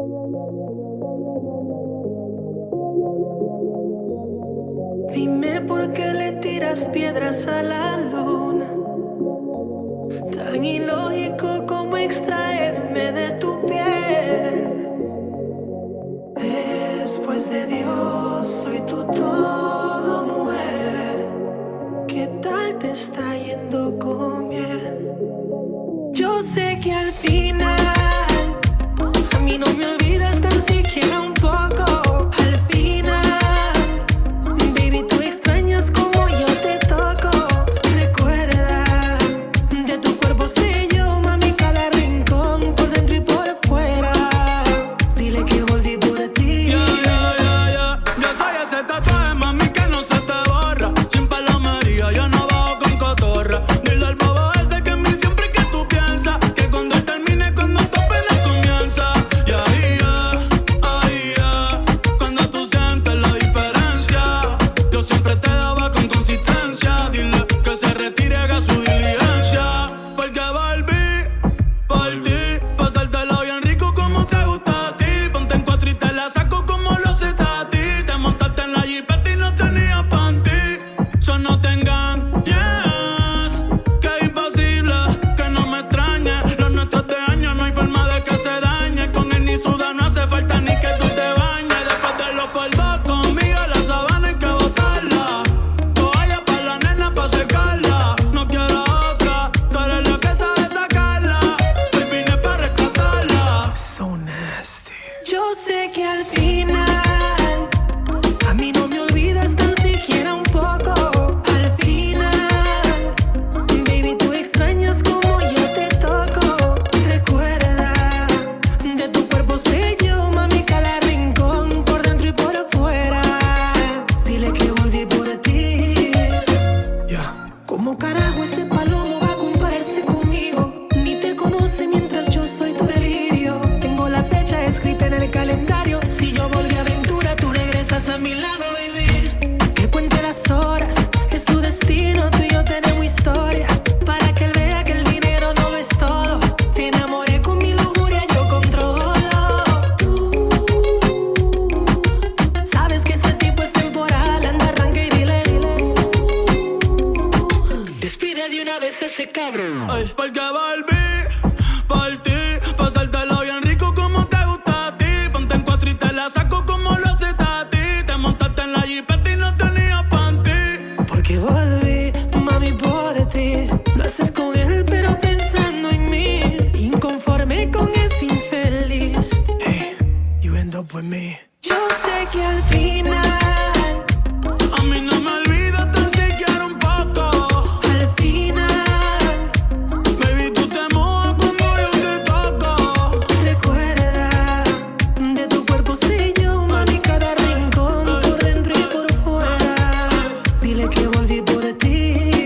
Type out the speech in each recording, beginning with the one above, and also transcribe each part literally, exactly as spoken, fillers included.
Dime por qué le tiras piedras a la luna. Tan ilógico como extraerme de tu piel. Después de Dios, soy tu todo, mujer. ¿Qué tal te está yendo con él? Yo sé que al final a mí no me olvidas tan siquiera un poco. Al final, baby, tú extrañas como yo te toco. Recuerda, de tu cuerpo sé yo, mami, cada rincón, por dentro y por fuera. Dile que volví por ti. Yeah, yeah, yeah, yeah. Yo soy ese tatuaje, mami, que no se te borra. Sin palomería, yo no bajo con cotorra. Dile al bobo ese que en mí siempre que tú piensas. Que cuando él termine, cuando tu pena comienza. Y ahí yeah, ahí yeah. Cuando tú sientes la diferencia. Yo siempre te daba con consistencia. Dile que se retire, haga su diligencia. Porque volví por ti. Pasártelo bien rico como te gusta a ti. Ponte en cuatro y te la saco como lo haces a ti. Te montaste en la jipeta y no tenías panty. So no te engañes, que es imposible que no me extrañe. Los nuestros de años no hay forma de que se dañe. Con él ni suda, no hace falta ni que tú te bañes. Después de los polvos conmigo la sabana hay que botarla. Toalla pa' la nena pa' secarla. No quiero otra, tú eres la que sabe sacarla. Hoy vine pa' rescatarla. So nasty. Yo sé que al final a mí no me olvidas tan siquiera un poco. Al final, baby, tú extrañas como yo te toco. Recuerda, de tu cuerpo sé yo, mami, cada rincón, por dentro y por fuera. Dile que volví por ti. Yeah. ¿Cómo carajo ese palomo va a compararse conmigo? Ni te conoce mientras yo soy tu delirio. Tengo la fecha escrita en el calendario. Si yo volví a aventura, tú regresas a mi lado, baby. Que cuente las horas, es su destino. Tú y yo tenemos historia. Para que él vea que el dinero no lo es todo. Te enamoré con mi lujuria, yo controlo. Tú sabes que ese tipo es temporal. Anda, arranca y dile. Despide de una vez ese cabrón. Ay, porque volví por ti. Pasártelo bien rico como te gusta a ti. Ponte en cuatro y te la saco como lo haces a ti. Te montaste en la jipeta y no tenías panty. Porque volví, mami, por ti. Lo haces con él, pero pensando en mí. Inconforme con ese infeliz. Hey, you end up with me. Yo sé que al final, A mí no me olvidas tan siquiera un poco. al final, Baby, tú te mojas cuando yo te toco. recuerda, de tu cuerpo sé yo, mami, cada rincón, por dentro y por fuera. Dile que volví por ti.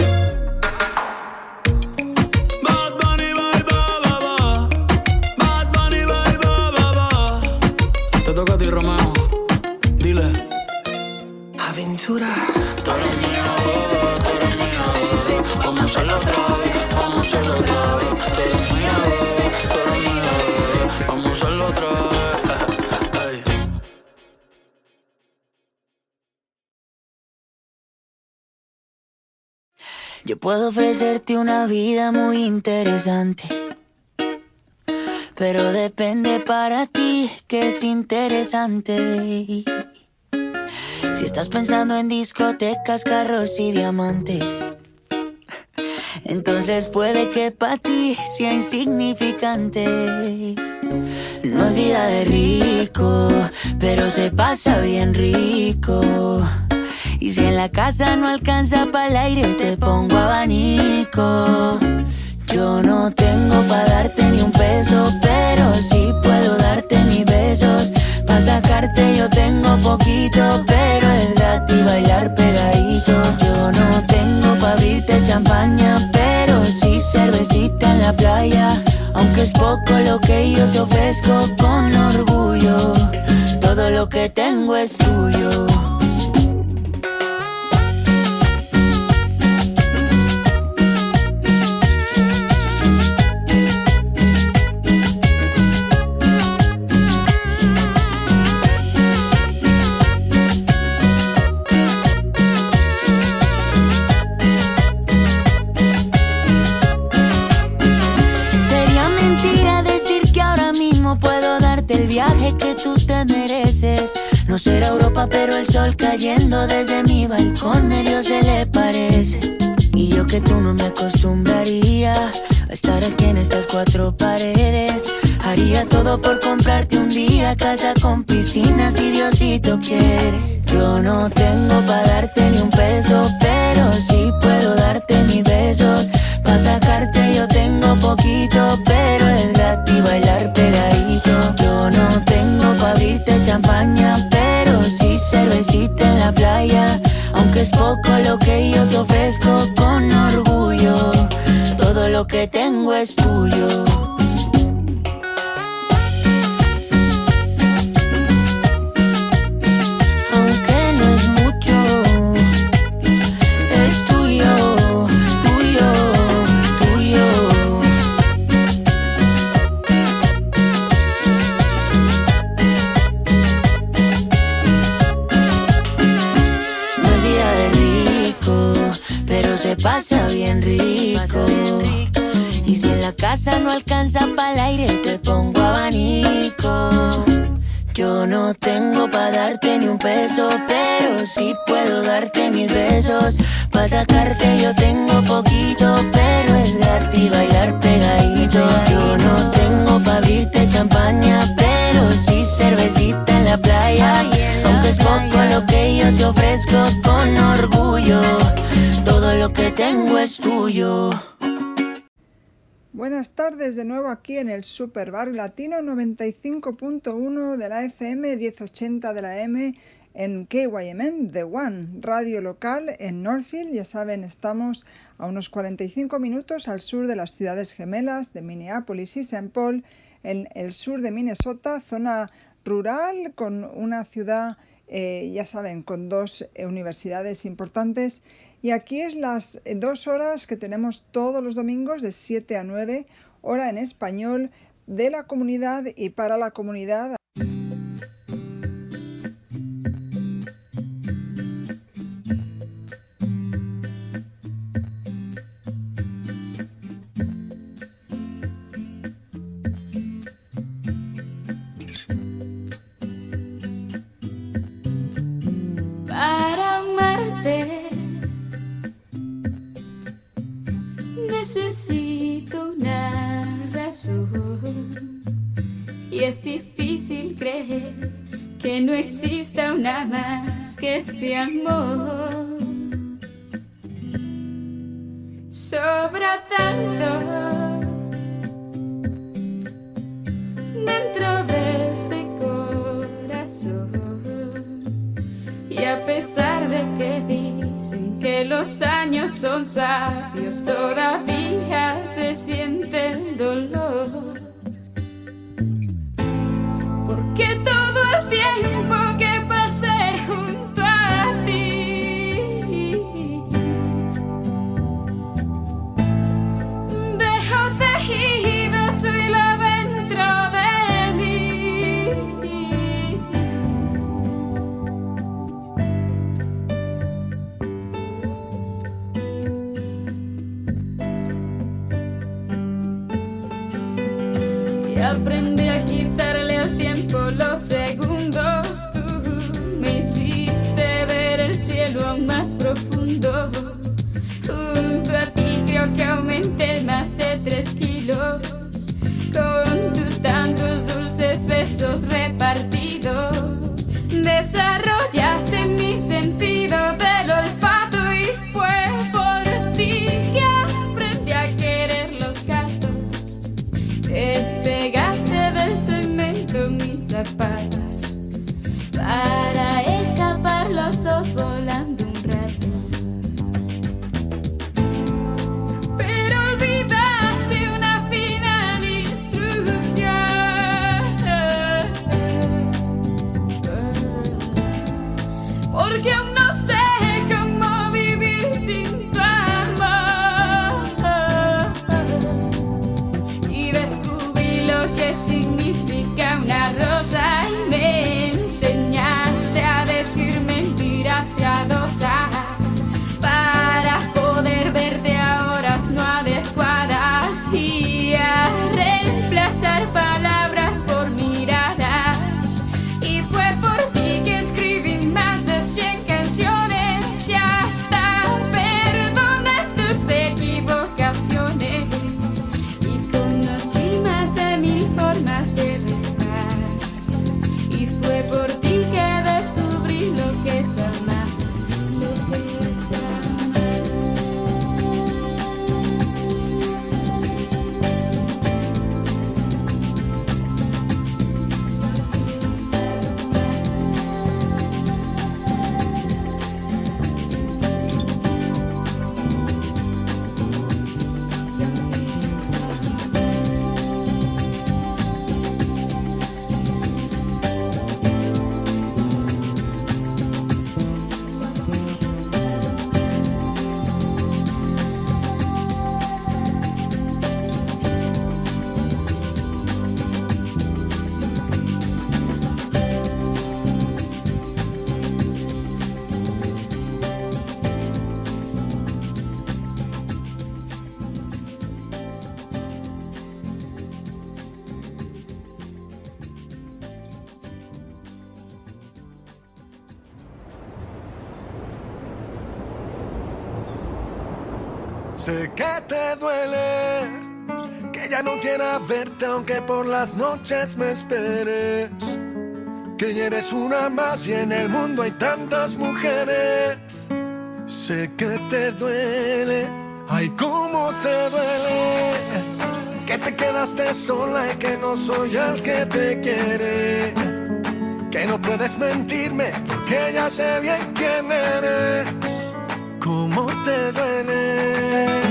Bad Bunny, bye, ba, ba, ba. Bad Bunny, bye, ba, ba, ba. Te toca a ti, Romeo. Dile. Aventura. Tú eres mía, bebé, tú eres mía, bebé. Vamos a hacerlo otra vez, vamos a hacerlo otra vez. Tú eres mía, bebé, tú eres mía, bebé. Vamos a hacerlo otra vez. Ey. Yo puedo ofrecerte una vida muy interesante, pero depende para ti que es interesante. Si estás pensando en discotecas, carros y diamantes, entonces puede que para ti sea insignificante. No es vida de rico, pero se pasa bien rico. Y si en la casa no alcanza para el aire, te pongo abanico. Yo no tengo pa' darte ni un peso, pero sí puedo darte mis besos. Pa' sacarte yo tengo poquito, pero es gratis bailar pegadito. Yo no tengo pa' abrirte champaña, pero sí cervecita en la playa. Aunque es poco lo que yo te ofrezco con orgullo, todo lo que tengo es tuyo. viaje que tú te mereces. No será Europa, pero el sol cayendo desde mi balcón medio se le parece. Y yo que tú no me acostumbraría a estar aquí en estas cuatro paredes. Haría todo por comprarte un día casa con piscina si Diosito quiere. Yo no tengo pa' darte ni un peso, pero sí puedo darte mis besos. Pa' sacarte yo tengo poquito, pero es gratis bailar pegadito. Yo no tengo pa' abrirte champaña, pero sí cervecita en la playa. Aunque es poco lo que yo te ofrezco con orgullo, todo lo que tengo es tuyo. Pasa bien rico. Y si en la casa no alcanza pa'l aire, te pongo abanico. Yo no tengo pa' darte ni un peso, pero sí puedo darte mis besos. Pa' sacarte yo tengo poquito, pero es gratis bailar pegadito. Yo no tengo pa' abrirte champaña, pero sí cervecita en la playa. Aunque es poco lo que yo te ofrezco con orgullo, todo lo que tengo es tuyo. Buenas tardes de nuevo aquí en el Super Barrio Latino noventa y cinco punto uno de la F M, diez ochenta de la M en K Y M N, The One, radio local en Northfield. Ya saben, estamos a unos cuarenta y cinco minutos al sur de las ciudades gemelas de Minneapolis y Saint Paul, en el sur de Minnesota, zona rural con una ciudad, eh, ya saben, con dos eh, universidades importantes. Y aquí es las dos horas que tenemos todos los domingos de siete a nueve, hora en español, de la comunidad y para la comunidad. Para amarte necesito una razón, y es difícil creer que no exista una más que este amor. Sobra tanto dentro de este corazón, y a pesar de que dicen que los años son sabios, todavía se siente el dolor. Porque todo el tiempo que pasé junto a ti dejo tejidos su hilo dentro de mí. Sé que te duele, que ya no quiera verte aunque por las noches me esperes, que ya eres una más y en el mundo hay tantas mujeres. Sé que te duele, ay cómo te duele, que te quedaste sola y que no soy el que te quiere, que no puedes mentirme porque ya sé bien quién eres. ¿Cómo te duele?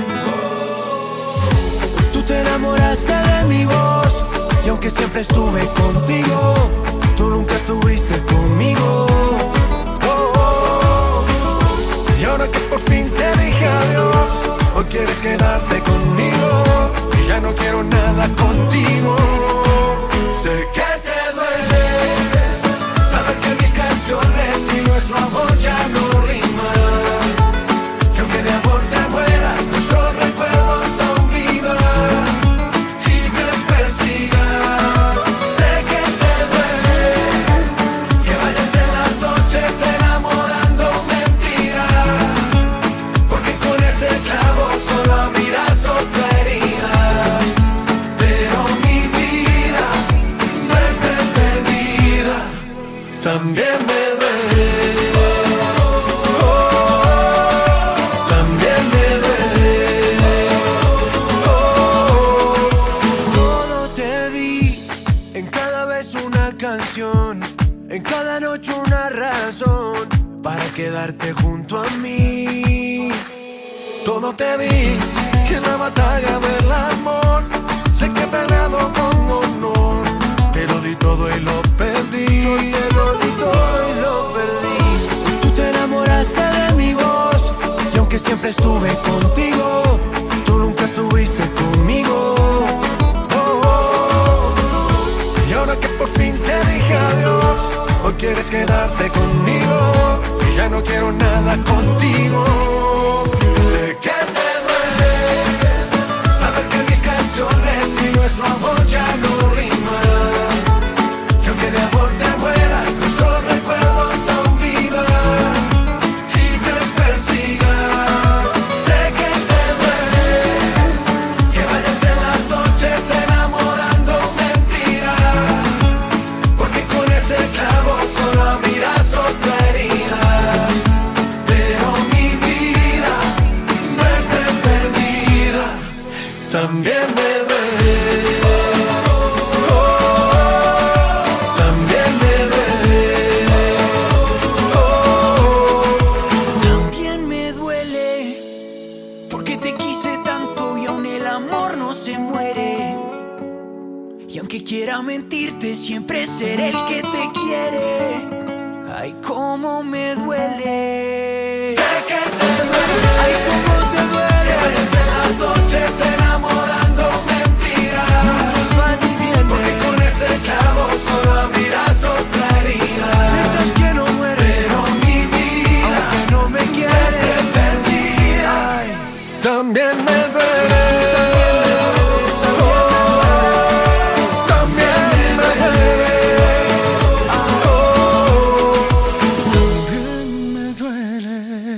Tú te enamoraste de mi voz y aunque siempre estuve contigo, tú nunca estuviste conmigo. Oh, oh. Y ahora que por fin te dije adiós, hoy quieres quedarte conmigo y ya no quiero nada contigo. Sé que te duele saber que mis canciones y nuestro amor ya no riman, que aunque de amor te mueras, nuestros recuerdos aún vivan y te persigan. Sé que te duele que vayas en las noches enamorando mentiras, porque con ese clavo solo abrirás otra herida. Pero mi vida no es perdida, también me duele. Oh, también me duele. Oh, todo te di, en cada beso una canción, en cada noche una razón para quedarte junto a mí. Todo te di, que en la batalla del amor sé que he peleado con honor, te lo di todo y lo perdí. Yo te lo di todo y lo perdí. Tú te enamoraste de mi voz y aunque siempre estuve contigo, tú nunca estuviste conmigo. Oh, oh. Y ahora que por fin te dije adiós, hoy quieres quedarte conmigo y ya no quiero nada contigo. Sé que te duele saber que mis canciones y nuestro amor ya no riman, que aunque de amor te mueras, nuestros recuerdos aún vivan y te persigan. Sé que te duele que vayas en las noches enamorando mentiras, porque con ese clavo solo abrirás otra herida. Pero mi vida no es perdida, también me duele. Oh, también me duele. Oh, también me duele, porque te quise tanto y aún el amor no se muere. Y aunque quiera mentirte, siempre seré el que te quiere. Ay, cómo me duele. Sé que te duele. Ay, cómo te duele. Que vayas en las noches enamorando mentiras. Muchos van y vienen, porque con ese clavo solo abrirás otra herida. De esas que no mueren. Pero mi vida, aunque no me quieres, es perdida. Ay, también me duele. También me duele. Oh, también me duele.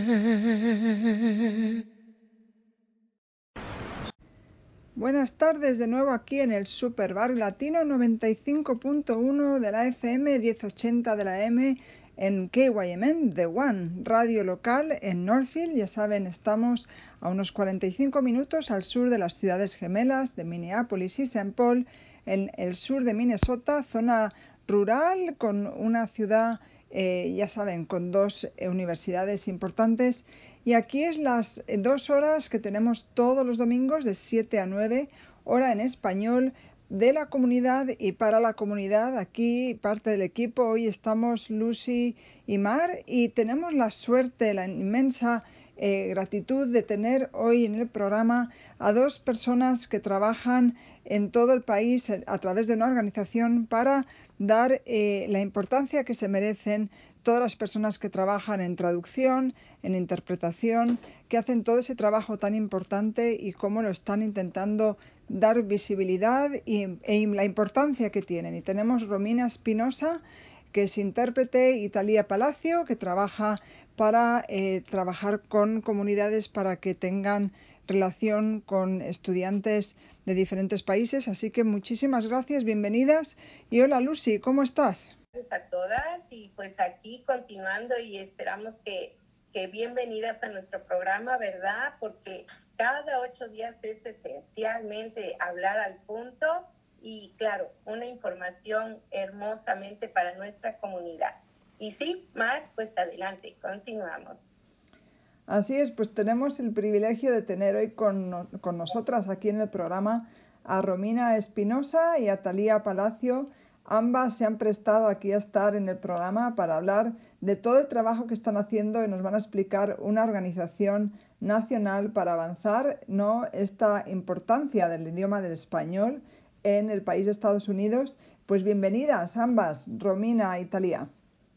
Buenas tardes de nuevo aquí en el Super Barrio Latino noventa y cinco punto uno de la F M, diez ochenta de la M en K Y M N, The One, radio local en Northfield. Ya saben, estamos a unos cuarenta y cinco minutos al sur de las ciudades gemelas de Minneapolis y Saint Paul, en el sur de Minnesota, zona rural con una ciudad, eh, ya saben, con dos eh, universidades importantes. Y aquí es las dos horas que tenemos todos los domingos de siete a nueve, hora en español, de la comunidad y para la comunidad. Aquí parte del equipo, hoy estamos Lucy y Mar y tenemos la suerte, la inmensa eh, gratitud de tener hoy en el programa a dos personas que trabajan en todo el país a través de una organización para dar eh, la importancia que se merecen todas las personas que trabajan en traducción, en interpretación, que hacen todo ese trabajo tan importante y cómo lo están intentando dar visibilidad y, e la importancia que tienen. Y tenemos Romina Espinosa, que es intérprete, y Talía Palacio, que trabaja para eh, trabajar con comunidades para que tengan relación con estudiantes de diferentes países. Así que muchísimas gracias, bienvenidas. Y hola Lucy, ¿cómo estás? A todas y pues aquí continuando y esperamos que, que bienvenidas a nuestro programa, ¿verdad? Porque cada ocho días es esencialmente hablar al punto y claro, una información hermosamente para nuestra comunidad. Y sí, Mar, pues adelante, continuamos. Así es, pues tenemos el privilegio de tener hoy con, con nosotras aquí en el programa a Romina Espinosa y a Thalía Palacio. Ambas se han prestado aquí a estar en el programa para hablar de todo el trabajo que están haciendo y nos van a explicar una organización nacional para avanzar, ¿no?, esta importancia del idioma del español en el país de Estados Unidos. Pues bienvenidas ambas, Romina y Thalía.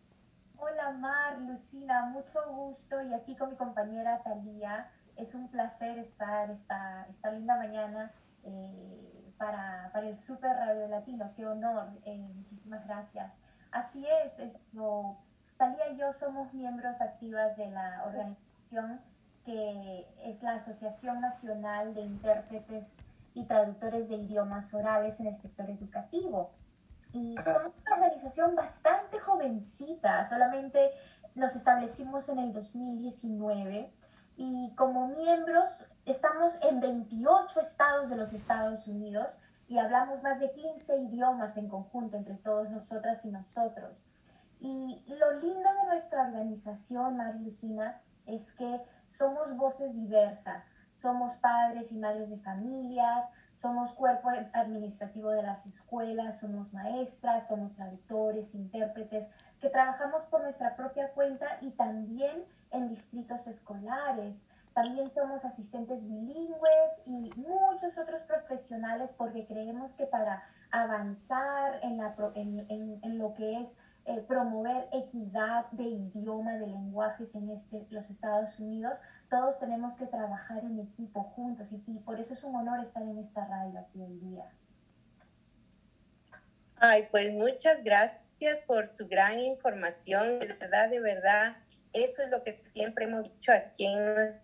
Hola Mar, Lucina, mucho gusto y aquí con mi compañera Thalía. Es un placer estar esta, esta linda mañana eh, para, para el Super Radio Latino. Qué honor, eh, muchísimas gracias. Así es, esto, Thalía y yo somos miembros activas de la organización que es la Asociación Nacional de Intérpretes y Traductores de Idiomas Orales en el sector educativo. Y somos una organización bastante jovencita, solamente nos establecimos en el dos mil diecinueve y como miembros estamos en veintiocho estados de los Estados Unidos y hablamos más de quince idiomas en conjunto entre todos nosotras y nosotros. Y lo lindo de nuestra organización, María Lucina, es que somos voces diversas, somos padres y madres de familias, somos cuerpo administrativo de las escuelas, somos maestras, somos traductores, intérpretes, que trabajamos por nuestra propia cuenta y también en distritos escolares. También somos asistentes bilingües y muchos otros profesionales porque creemos que para avanzar en, la, en, en, en lo que es eh, promover equidad de idioma, de lenguajes en este, los Estados Unidos, todos tenemos que trabajar en equipo juntos y, y por eso es un honor estar en esta radio aquí hoy día. Ay, pues muchas gracias por su gran información, de verdad, de verdad, eso es lo que siempre hemos dicho aquí en nuestro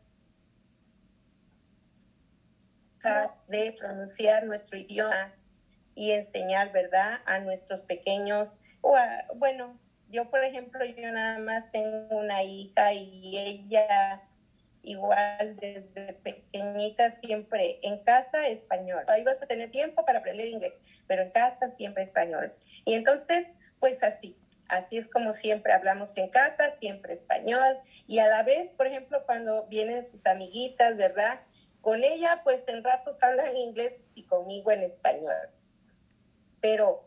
de pronunciar nuestro idioma y enseñar, ¿verdad?, a nuestros pequeños, o a, bueno, yo por ejemplo, yo nada más tengo una hija y ella igual desde pequeñita siempre en casa español. Ahí vas a tener tiempo para aprender inglés, pero en casa siempre español. Y entonces, pues así, así es como siempre hablamos en casa, siempre español. Y a la vez, por ejemplo, cuando vienen sus amiguitas, ¿verdad?, con ella, pues en ratos hablan inglés y conmigo en español. Pero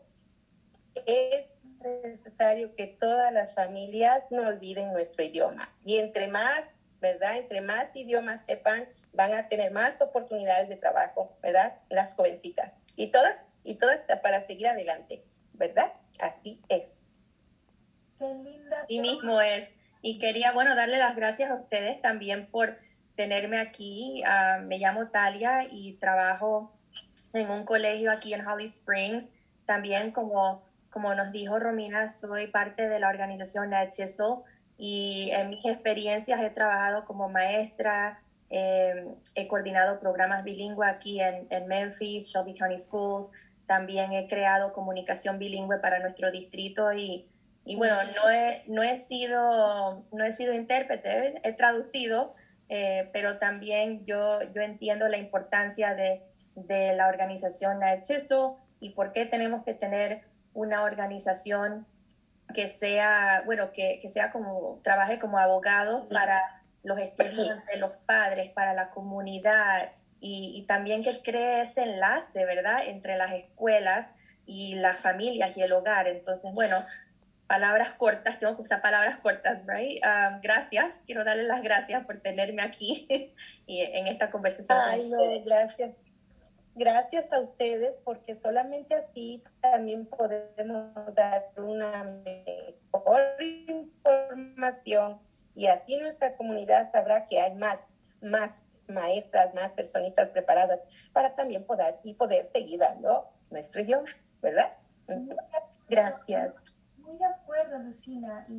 es necesario que todas las familias no olviden nuestro idioma. Y entre más, ¿verdad? Entre más idiomas sepan, van a tener más oportunidades de trabajo, ¿verdad? Las jovencitas. Y todas, y todas para seguir adelante, ¿verdad? Así es. Qué linda. Así mismo es. Y quería, bueno, darle las gracias a ustedes también por tenerme aquí. Uh, me llamo Thalía y trabajo en un colegio aquí en Holly Springs. También, como, como nos dijo Romina, soy parte de la organización NetChisel y en mis experiencias he trabajado como maestra, eh, he coordinado programas bilingües aquí en, en Memphis, Shelby County Schools. También he creado comunicación bilingüe para nuestro distrito y Y bueno, no he, no he, sido, no he sido intérprete, he traducido, eh, pero también yo, yo entiendo la importancia de, de la organización NetChisel y por qué tenemos que tener una organización que sea, bueno, que, que sea como, trabaje como abogados para los estudiantes, los padres, para la comunidad y, y también que cree ese enlace, ¿verdad?, entre las escuelas y las familias y el hogar. Entonces, bueno, palabras cortas, tengo que usar palabras cortas, right? Um, gracias, quiero darles las gracias por tenerme aquí y en esta conversación. Ay, no, gracias. Gracias a ustedes, porque solamente así también podemos dar una mejor información y así nuestra comunidad sabrá que hay más, más maestras, más personitas preparadas para también poder y poder seguir dando nuestro idioma, ¿verdad? Gracias. Muy de acuerdo, Lucina, y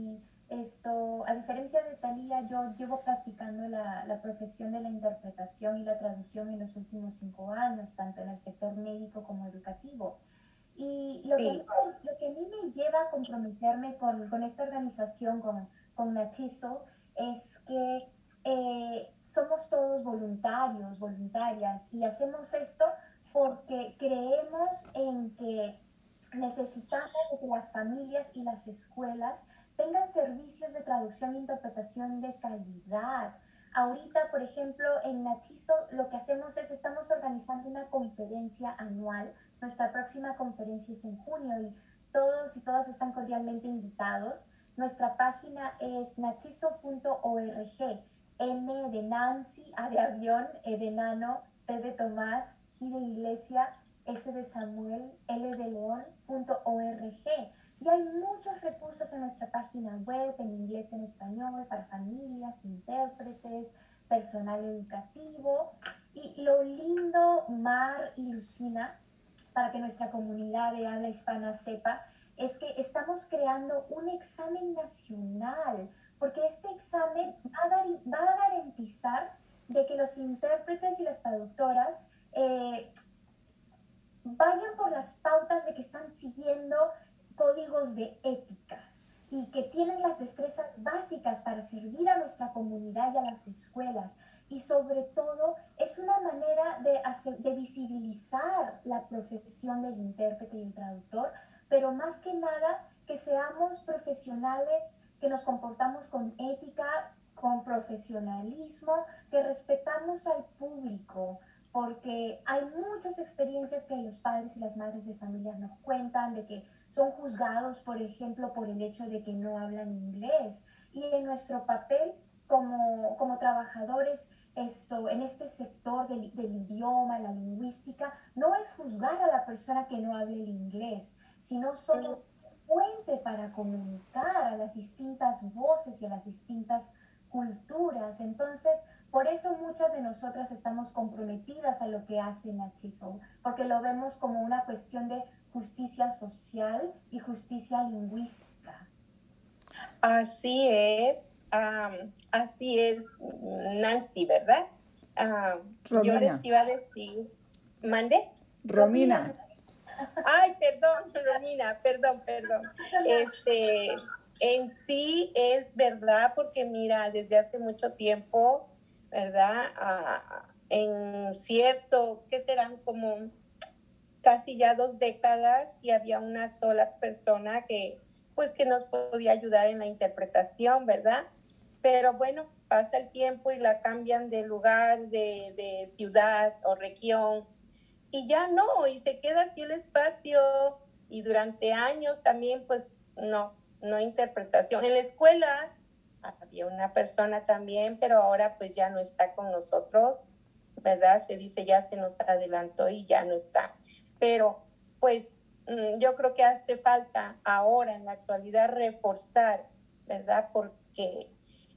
Esto, a diferencia de Thalía, yo llevo practicando la, la profesión de la interpretación y la traducción en los últimos cinco años, tanto en el sector médico como educativo. Y lo, sí. que, a mí, lo que a mí me lleva a comprometerme con, con esta organización, con, con NATISO, es que eh, somos todos voluntarios, voluntarias, y hacemos esto porque creemos en que necesitamos que las familias y las escuelas tengan servicios de traducción e interpretación de calidad. Ahorita, por ejemplo, en NATISO lo que hacemos es, estamos organizando una conferencia anual. Nuestra próxima conferencia es en junio y todos y todas están cordialmente invitados. Nuestra página es natiso punto org. N de Nancy, A de avión, E de nano, T de Tomás, I de iglesia, S de Samuel, L de león, punto org. Y hay muchos recursos en nuestra página web, en inglés, en español, para familias, intérpretes, personal educativo. Y lo lindo, Mar y Lucina, para que nuestra comunidad de habla hispana sepa, es que estamos creando un examen nacional, porque este examen va a, dar, va a garantizar de que los intérpretes y las traductoras eh, vayan por las pautas de que están siguiendo códigos de ética y que tienen las destrezas básicas para servir a nuestra comunidad y a las escuelas. Y sobre todo, es una manera de, hacer, de visibilizar la profesión del intérprete y el traductor, pero más que nada, que seamos profesionales, que nos comportamos con ética, con profesionalismo, que respetamos al público, porque hay muchas experiencias que los padres y las madres de familia nos cuentan de que son juzgados, por ejemplo, por el hecho de que no hablan inglés. Y en nuestro papel como, como trabajadores esto, en este sector del, del idioma, la lingüística, no es juzgar a la persona que no hable el inglés, sino solo un puente para comunicar a las distintas voces y a las distintas culturas. Entonces, por eso muchas de nosotras estamos comprometidas a lo que hace NATISO, porque lo vemos como una cuestión de justicia social y justicia lingüística. Así es, um, así es, Nancy, ¿verdad? Um, yo les iba a decir, ¿mande? Romina. Ay, perdón, Romina, perdón, perdón. Este, en sí es verdad, porque mira, desde hace mucho tiempo, ¿verdad? Uh, en cierto, ¿qué serán? Como casi ya dos décadas, y había una sola persona que, pues, que nos podía ayudar en la interpretación, ¿verdad? Pero bueno, pasa el tiempo y la cambian de lugar, de, de ciudad o región, y ya no, y se queda así el espacio, y durante años también, pues, no, no interpretación. En la escuela había una persona también, pero ahora pues ya no está con nosotros, ¿verdad? Se dice ya se nos adelantó y ya no está. Pero pues yo creo que hace falta ahora en la actualidad reforzar, ¿verdad? Porque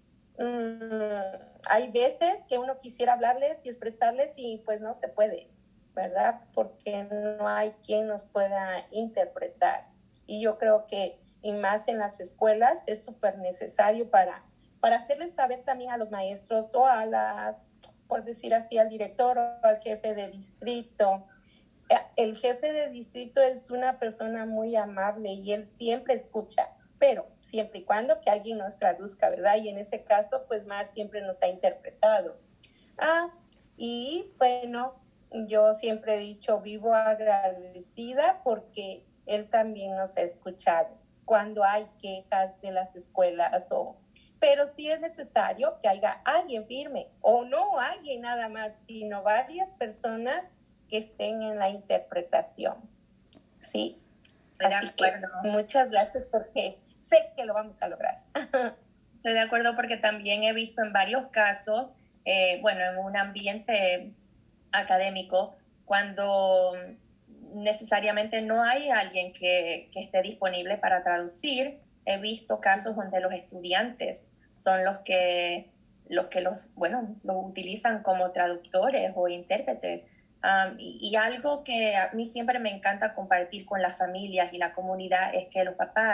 um, hay veces que uno quisiera hablarles y expresarles y pues no se puede, ¿verdad? Porque no hay quien nos pueda interpretar. Y yo creo que, y más en las escuelas, es súper necesario para, para hacerles saber también a los maestros o a las, por decir así, al director o al jefe de distrito. El jefe de distrito es una persona muy amable y él siempre escucha, pero siempre y cuando que alguien nos traduzca, ¿verdad? Y en este caso, pues Mar siempre nos ha interpretado. Ah, y bueno, yo siempre he dicho, vivo agradecida porque él también nos ha escuchado cuando hay quejas de las escuelas, o, pero sí es necesario que haya alguien firme, o no alguien nada más, sino varias personas que estén en la interpretación. Sí, así que muchas gracias, porque sé que lo vamos a lograr. Estoy de acuerdo, porque también he visto en varios casos, eh, bueno, en un ambiente académico, cuando necesariamente no hay alguien que, que esté disponible para traducir. He visto casos donde los estudiantes son los que los que los, bueno, los utilizan como traductores o intérpretes. Um, y, y algo que a mí siempre me encanta compartir con las familias y la comunidad es que los papás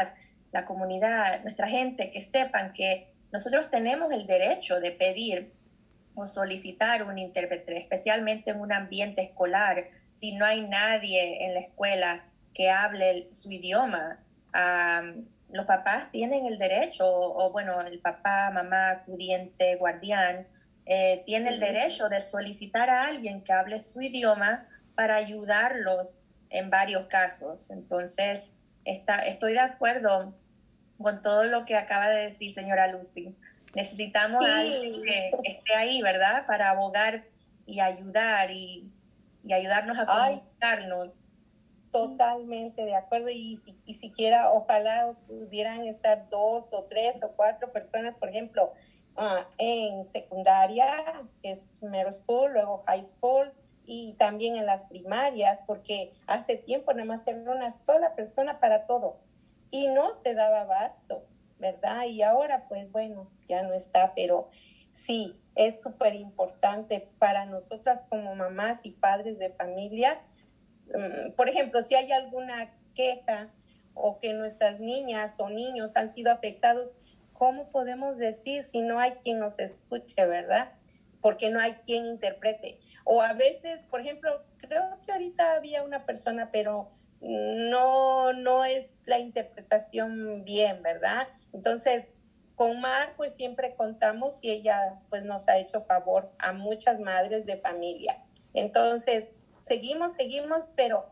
la comunidad, nuestra gente, que sepan que nosotros tenemos el derecho de pedir o solicitar un intérprete, especialmente en un ambiente escolar, si no hay nadie en la escuela que hable el, su idioma. Um, los papás tienen el derecho, o, o bueno, el papá, mamá, acudiente, guardián, eh, tiene el derecho de solicitar a alguien que hable su idioma para ayudarlos en varios casos. Entonces, está, estoy de acuerdo con todo lo que acaba de decir señora Lucy. Necesitamos Sí. a alguien que esté ahí, ¿verdad? Para abogar y ayudar y, y ayudarnos a Ay, comunicarnos. totalmente de acuerdo. Y, si, y siquiera, ojalá pudieran estar dos o tres o cuatro personas, por ejemplo, uh, en secundaria, que es middle school, luego high school, y también en las primarias, porque hace tiempo nada más era una sola persona para todo y no se daba abasto, ¿verdad? Y ahora, pues bueno, ya no está, pero sí, es súper importante para nosotras como mamás y padres de familia. Por ejemplo, si hay alguna queja o que nuestras niñas o niños han sido afectados, ¿cómo podemos decir si no hay quien nos escuche, verdad? Porque no hay quien interprete. O a veces, por ejemplo, creo que ahorita había una persona, pero no, no es la interpretación bien, ¿verdad? Entonces, con Mar, pues siempre contamos y ella pues nos ha hecho favor a muchas madres de familia. Entonces, seguimos, seguimos, pero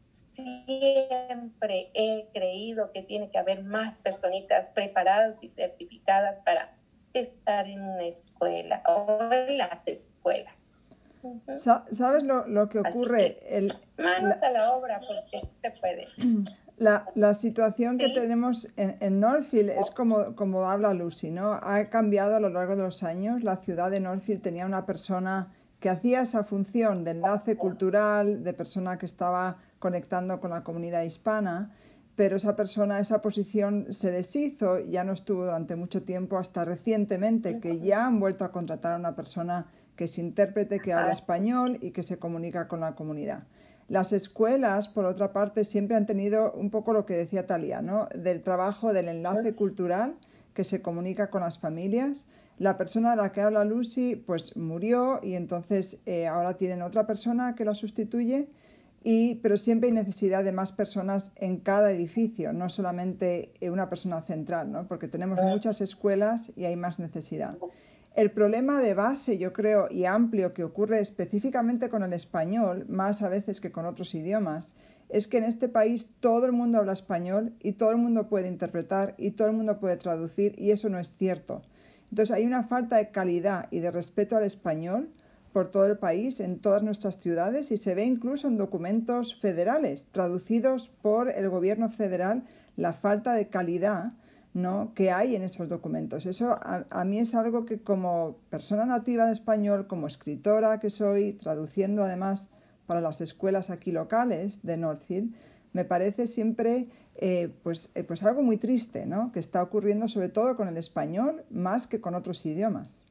siempre he creído que tiene que haber más personitas preparadas y certificadas para estar en una escuela o en las escuelas. Uh-huh. ¿Sabes lo, lo que ocurre? Que, el, manos la, a la obra, porque se puede. La, la situación ¿Sí? que tenemos en, en Northfield es como, como habla Lucy, ¿no? Ha cambiado a lo largo de los años. La ciudad de Northfield tenía una persona que hacía esa función de enlace cultural, de persona que estaba conectando con la comunidad hispana, pero esa persona, esa posición se deshizo y ya no estuvo durante mucho tiempo, hasta recientemente, que ya han vuelto a contratar a una persona que es intérprete, que habla español y que se comunica con la comunidad. Las escuelas, por otra parte, siempre han tenido un poco lo que decía Talia, ¿no? Del trabajo del enlace cultural que se comunica con las familias. La persona de la que habla Lucy, pues murió y entonces eh, ahora tienen otra persona que la sustituye, y, pero siempre hay necesidad de más personas en cada edificio, no solamente una persona central, ¿no? Porque tenemos muchas escuelas y hay más necesidad. El problema de base, yo creo, y amplio, que ocurre específicamente con el español, más a veces que con otros idiomas, es que en este país todo el mundo habla español y todo el mundo puede interpretar y todo el mundo puede traducir, y eso no es cierto. Entonces hay una falta de calidad y de respeto al español por todo el país, en todas nuestras ciudades, y se ve incluso en documentos federales traducidos por el gobierno federal, la falta de calidad, ¿no?, que hay en esos documentos. Eso a, a mí es algo que, como persona nativa de español, como escritora que soy, traduciendo además para las escuelas aquí locales de Northfield, me parece siempre eh, pues, eh, pues algo muy triste, ¿no?, que está ocurriendo sobre todo con el español más que con otros idiomas.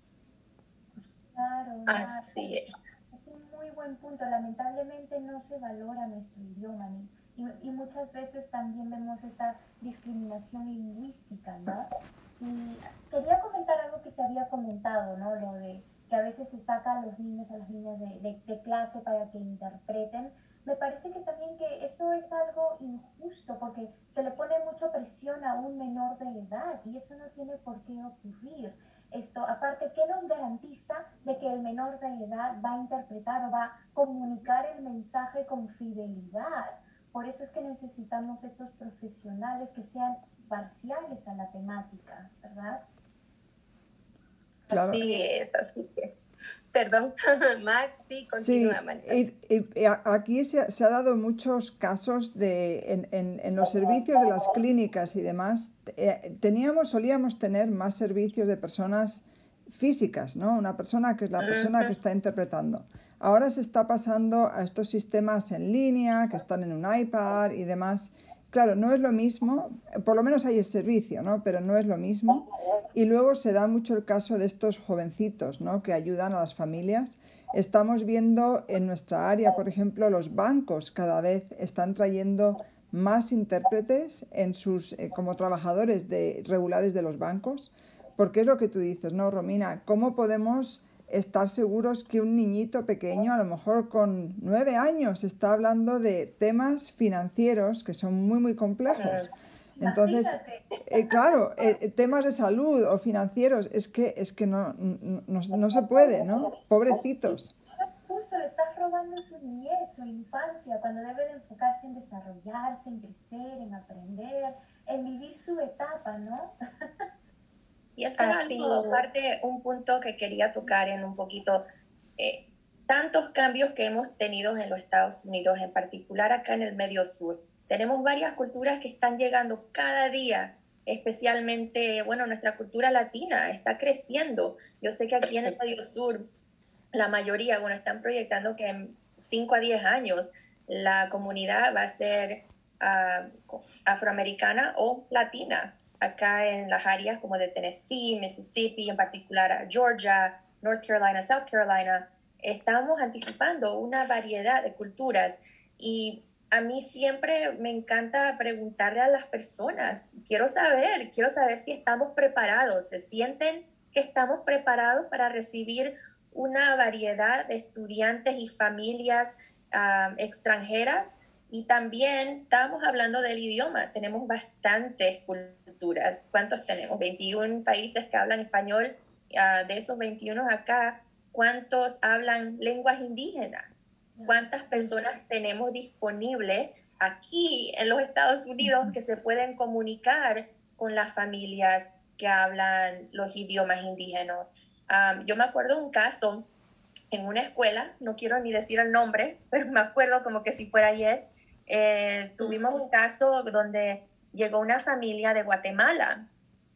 Claro, así es. Es un muy buen punto. Lamentablemente no se valora nuestro idioma, ni Y, y muchas veces también vemos esa discriminación lingüística, ¿no? Y quería comentar algo que se había comentado, ¿no? Lo de que a veces se saca a los niños, a las niñas de, de, de clase para que interpreten. Me parece que también que eso es algo injusto porque se le pone mucha presión a un menor de edad y eso no tiene por qué ocurrir. Esto, aparte, ¿qué nos garantiza de que el menor de edad va a interpretar o va a comunicar el mensaje con fidelidad? Por eso es que necesitamos estos profesionales que sean parciales a la temática, ¿verdad? Claro. Así es, así que, perdón, Mar, sí, continúa, sí, y, y aquí se, se ha dado muchos casos de, en, en, en los servicios de las clínicas y demás, eh, teníamos, solíamos tener más servicios de personas físicas, ¿no? Una persona que es la persona que está interpretando. Ahora se está pasando a estos sistemas en línea, que están en un iPad y demás. Claro, no es lo mismo, por lo menos hay el servicio, ¿no? Pero no es lo mismo. Y luego se da mucho el caso de estos jovencitos, ¿no?, que ayudan a las familias. Estamos viendo en nuestra área, por ejemplo, los bancos cada vez están trayendo más intérpretes en sus, eh, como trabajadores de, regulares de los bancos? Porque es lo que tú dices, ¿no, Romina? ¿Cómo podemos estar seguros que un niñito pequeño, a lo mejor con nueve años, está hablando de temas financieros que son muy, muy complejos? Entonces, eh, claro, eh, temas de salud o financieros, es que, es que no, no, no, no se puede, ¿no? Pobrecitos. Justo le estás robando su niñez, su infancia, cuando debe de enfocarse en desarrollarse, en crecer, en aprender, en vivir su etapa, ¿no? Y eso es algo, aparte, un punto que quería tocar en un poquito, eh, tantos cambios que hemos tenido en los Estados Unidos, en particular acá en el Medio Sur. Tenemos varias culturas que están llegando cada día, especialmente, bueno, nuestra cultura latina está creciendo. Yo sé que aquí en el Medio Sur, la mayoría, bueno, están proyectando que en cinco a diez años la comunidad va a ser uh, afroamericana o latina. Acá en las áreas como de Tennessee, Mississippi, en particular Georgia, North Carolina, South Carolina, estamos anticipando una variedad de culturas y a mí siempre me encanta preguntarle a las personas, quiero saber, quiero saber si estamos preparados, ¿se sienten que estamos preparados para recibir una variedad de estudiantes y familias um, extranjeras? Y también estamos hablando del idioma, tenemos bastantes culturas. ¿Cuántos tenemos? veintiún países que hablan español. Uh, de esos veintiuno acá, ¿cuántos hablan lenguas indígenas? ¿Cuántas personas tenemos disponibles aquí en los Estados Unidos que se pueden comunicar con las familias que hablan los idiomas indígenas? Um, yo me acuerdo de un caso en una escuela, no quiero ni decir el nombre, pero me acuerdo como que si fuera ayer. Eh, tuvimos un caso donde llegó una familia de Guatemala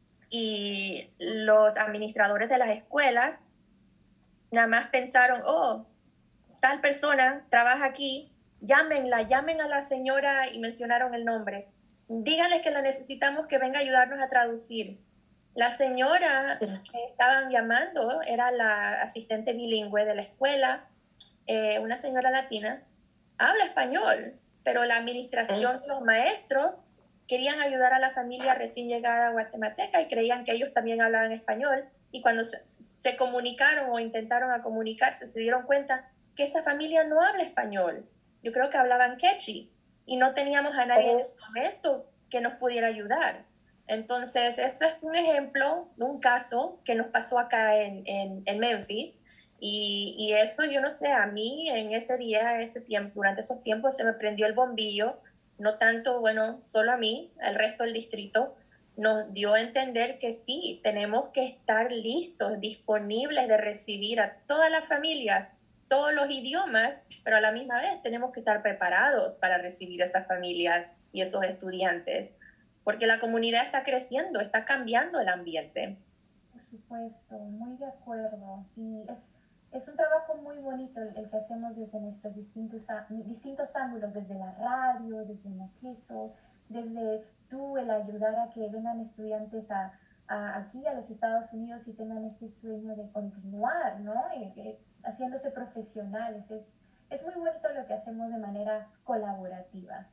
y los administradores de las escuelas nada más pensaron, oh, tal persona trabaja aquí, llámenla, llamen a la señora y mencionaron el nombre. Díganle que la necesitamos que venga a ayudarnos a traducir. La señora que estaban llamando era la asistente bilingüe de la escuela, eh, una señora latina, habla español, pero la administración, los maestros querían ayudar a la familia recién llegada guatemalteca y creían que ellos también hablaban español, y cuando se, se comunicaron o intentaron a comunicarse, se dieron cuenta que esa familia no habla español. Yo creo que hablaban quechua y no teníamos a nadie en ese momento que nos pudiera ayudar. Entonces, eso es un ejemplo, un caso que nos pasó acá en, en, en Memphis. Y, y eso, yo no sé, a mí en ese día, ese tiempo, durante esos tiempos se me prendió el bombillo, no tanto, bueno, solo a mí, al resto del distrito, nos dio a entender que sí, tenemos que estar listos, disponibles de recibir a todas las familias, todos los idiomas, pero a la misma vez tenemos que estar preparados para recibir a esas familias y esos estudiantes, porque la comunidad está creciendo, está cambiando el ambiente. Por supuesto, muy de acuerdo. Y es, es un trabajo muy bonito el, el que hacemos desde nuestros distintos, distintos ángulos, desde la radio, desde Moqueso, desde tú, el ayudar a que vengan estudiantes a, a, aquí a los Estados Unidos y tengan ese sueño de continuar, ¿no? Eh, eh, haciéndose profesionales. Es, es muy bonito lo que hacemos de manera colaborativa.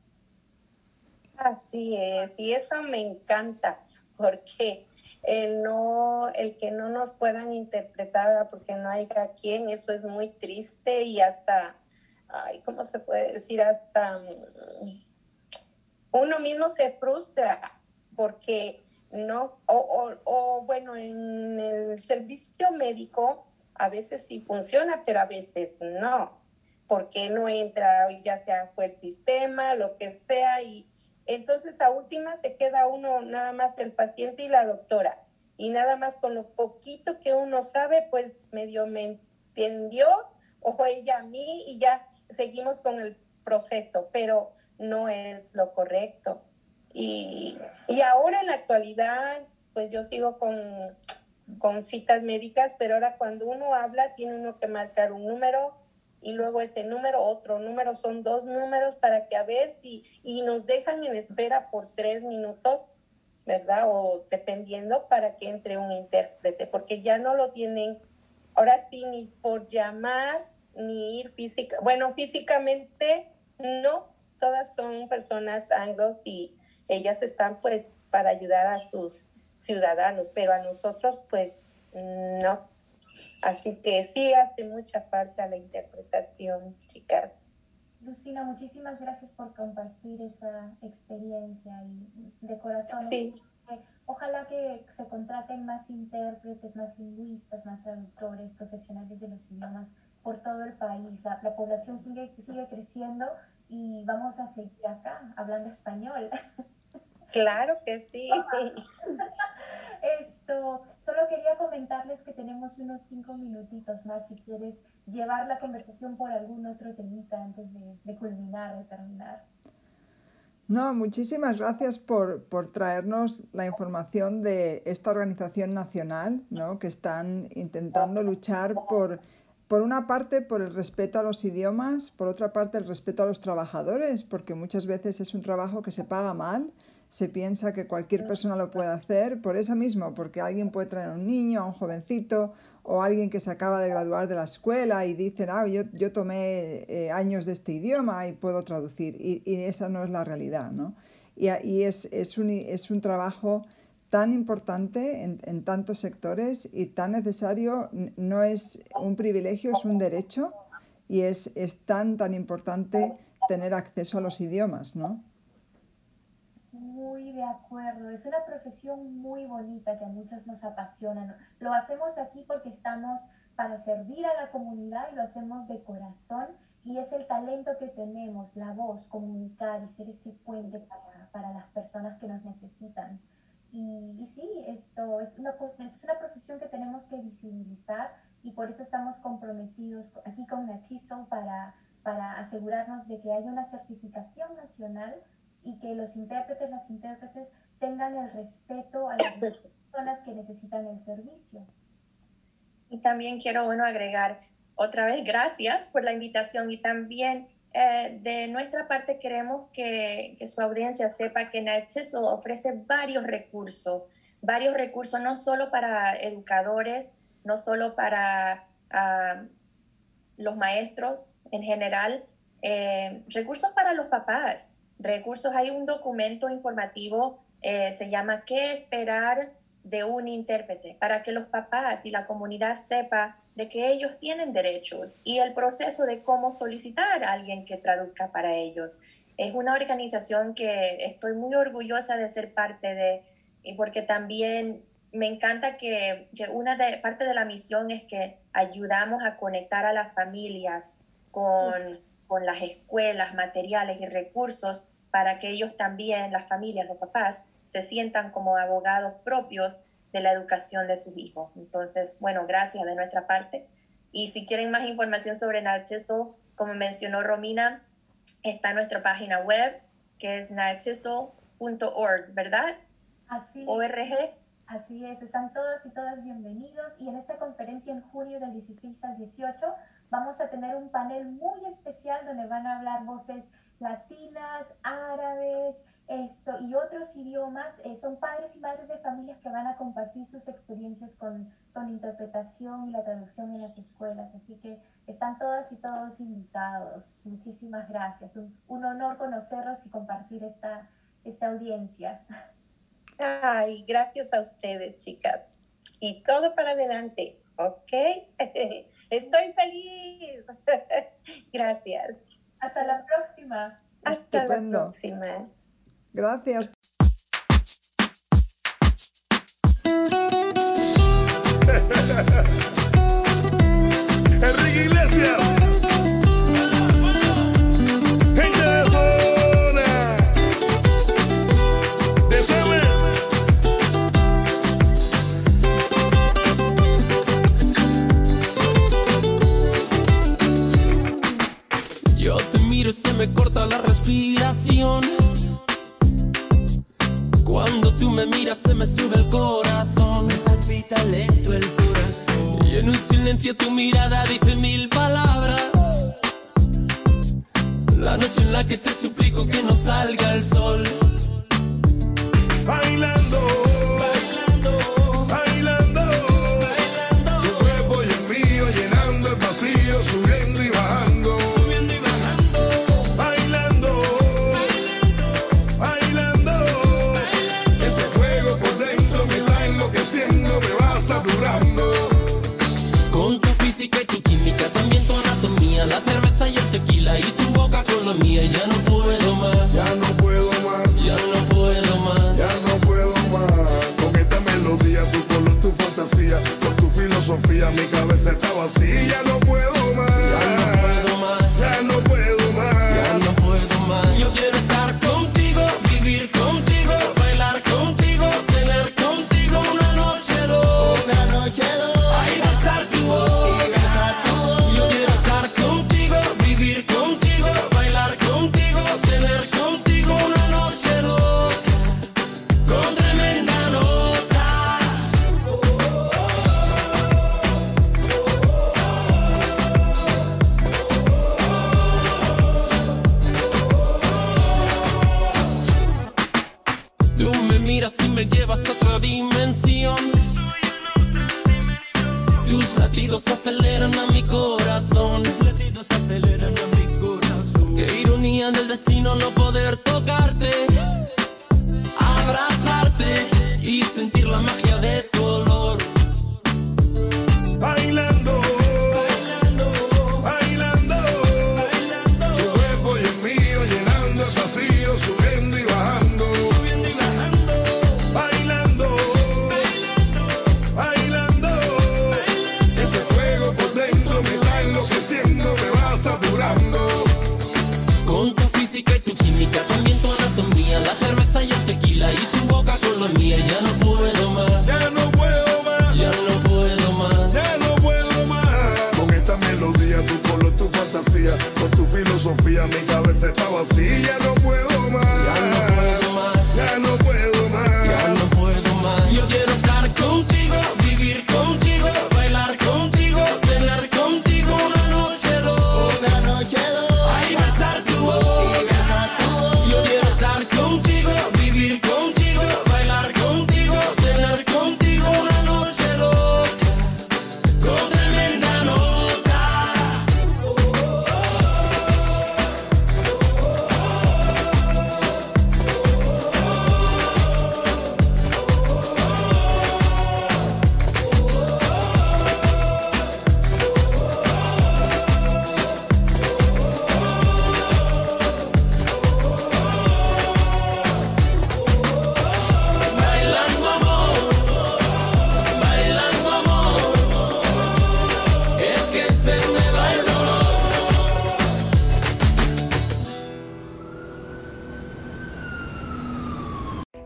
Así es, y eso me encanta, porque el, no, el que no nos puedan interpretar porque no haya quien, eso es muy triste y hasta, ay, ¿cómo se puede decir? Hasta um, uno mismo se frustra porque no, o, o, o bueno, en el servicio médico a veces sí funciona, pero a veces no, porque no entra, ya sea fue el sistema, lo que sea, y entonces a última se queda uno nada más el paciente y la doctora, y nada más con lo poquito que uno sabe, pues medio me entendió, o ella a mí, y ya seguimos con el proceso, pero no es lo correcto. Y, y ahora en la actualidad, pues yo sigo con, con citas médicas, pero ahora cuando uno habla, tiene uno que marcar un número y luego ese número, otro número, son dos números para que a ver si, y nos dejan en espera por tres minutos, ¿verdad? O dependiendo para que entre un intérprete, porque ya no lo tienen, ahora sí, ni por llamar, ni ir física, bueno, físicamente no, todas son personas anglos y ellas están pues para ayudar a sus ciudadanos, pero a nosotros pues no. Así que sí hace mucha falta la interpretación, chicas. Lucina, muchísimas gracias por compartir esa experiencia y de corazón. Sí. Ojalá que se contraten más intérpretes, más lingüistas, más traductores, profesionales de los idiomas por todo el país. La, la población sigue, sigue creciendo y vamos a seguir acá hablando español. Claro que sí. Esto, solo quería comentarles que tenemos unos cinco minutitos más si quieres llevar la conversación por algún otro temita antes de, de culminar, de terminar. No, muchísimas gracias por, por traernos la información de esta organización nacional, ¿no? Que están intentando luchar por, por una parte, por el respeto a los idiomas, por otra parte, el respeto a los trabajadores, porque muchas veces es un trabajo que se paga mal, se piensa que cualquier persona lo puede hacer, por eso mismo, porque alguien puede traer a un niño, a un jovencito, o alguien que se acaba de graduar de la escuela y dicen, ah, yo, yo tomé eh, años de este idioma y puedo traducir, y, y esa no es la realidad, ¿no? Y, y es, es, un, es un trabajo tan importante en, en tantos sectores y tan necesario, no es un privilegio, es un derecho, y es, es tan, tan importante tener acceso a los idiomas, ¿no? Muy de acuerdo, es una profesión muy bonita que a muchos nos apasiona. Lo hacemos aquí porque estamos para servir a la comunidad y lo hacemos de corazón y es el talento que tenemos, la voz, comunicar y ser ese puente para, para las personas que nos necesitan. Y, y sí, esto es una, es una profesión que tenemos que visibilizar y por eso estamos comprometidos aquí con NATISL para, para asegurarnos de que haya una certificación nacional y que los intérpretes, las intérpretes tengan el respeto a las personas que necesitan el servicio. Y también quiero, bueno, agregar otra vez gracias por la invitación y también eh, de nuestra parte queremos que, que su audiencia sepa que NATISL ofrece varios recursos, varios recursos no solo para educadores, no solo para uh, los maestros en general, eh, recursos para los papás. Recursos, hay un documento informativo, eh, se llama ¿Qué esperar de un intérprete? Para que los papás y la comunidad sepa de que ellos tienen derechos y el proceso de cómo solicitar a alguien que traduzca para ellos. Es una organización que estoy muy orgullosa de ser parte de, y porque también me encanta que, que una de, parte de la misión es que ayudamos a conectar a las familias con, con las escuelas, materiales y recursos para que ellos también, las familias, los papás, se sientan como abogados propios de la educación de sus hijos. Entonces, bueno, gracias de nuestra parte. Y si quieren más información sobre NATISL, como mencionó Romina, está nuestra página web, que es natisl punto org, ¿verdad? Así O R G. Así es, están todos y todas bienvenidos y en esta conferencia en junio del dieciséis al dieciocho vamos a tener un panel muy especial donde van a hablar voces latinas, árabes, esto y otros idiomas. Eh, son padres y madres de familias que van a compartir sus experiencias con, con interpretación y la traducción en las escuelas, así que están todas y todos invitados. Muchísimas gracias, un, un honor conocerlos y compartir esta, esta audiencia. Ay, gracias a ustedes, chicas. Y todo para adelante, ¿ok? Estoy feliz. Gracias. Hasta la próxima. Hasta Estupendo. la próxima. Gracias. Enrique Iglesias. Gente de zona. Deseme. Yo te miro y se me corta la respiración. Cuando tú me miras se me sube el corazón. Me palpita lento el corazón. Y en un silencio tu mirada dice mil palabras. La noche en la que te suplico que no salga el sol. Bailando, bailando, bailando, bailando. Tu cuerpo y el mío llenando el vacío, subiendo y bajando, subiendo y bajando. Bailando,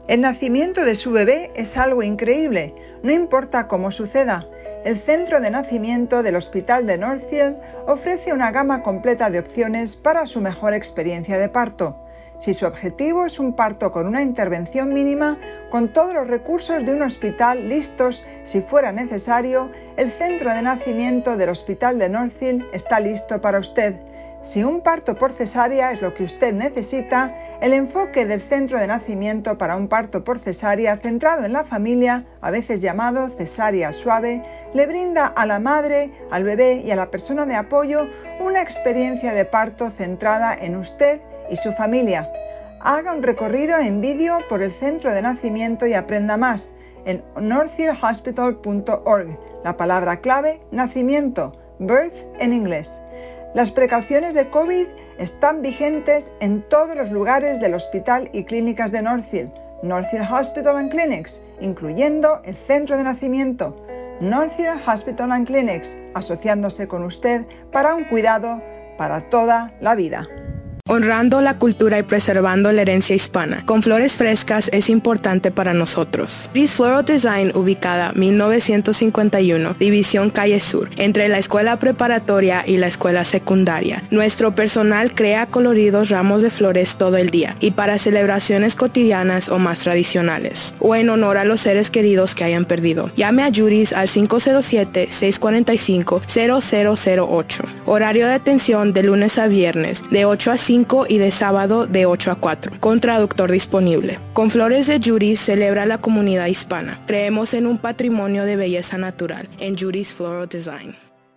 El nacimiento de su bebé es algo increíble, no importa cómo suceda. El centro de nacimiento del Hospital de Northfield ofrece una gama completa de opciones para su mejor experiencia de parto. Si su objetivo es un parto con una intervención mínima, con todos los recursos de un hospital listos si fuera necesario, el centro de nacimiento del Hospital de Northfield está listo para usted. Si un parto por cesárea es lo que usted necesita, el enfoque del centro de nacimiento para un parto por cesárea centrado en la familia, a veces llamado cesárea suave, le brinda a la madre, al bebé y a la persona de apoyo una experiencia de parto centrada en usted y su familia. Haga un recorrido en vídeo por el centro de nacimiento y aprenda más en northfield hospital punto org. La palabra clave, nacimiento, birth en inglés. Las precauciones de COVID están vigentes en todos los lugares del hospital y clínicas de Northfield, Northfield Hospital and Clinics, incluyendo el centro de nacimiento. Northfield Hospital and Clinics, asociándose con usted para un cuidado para toda la vida. Honrando la cultura y preservando la herencia hispana. Con flores frescas es importante para nosotros. Judy's Floral Design, ubicada mil novecientos cincuenta y uno, División Calle Sur, entre la escuela preparatoria y la escuela secundaria. Nuestro personal crea coloridos ramos de flores todo el día y para celebraciones cotidianas o más tradicionales, o en honor a los seres queridos que hayan perdido. Llame a Judy's al cinco cero siete, seis cuatro cinco, cero cero cero ocho. Horario de atención de lunes a viernes, de ocho a cinco y de sábado de ocho a cuatro, con traductor disponible. Con Flores de Judy's celebra la comunidad hispana. Creemos en un patrimonio de belleza natural, en Judy's Floral Design.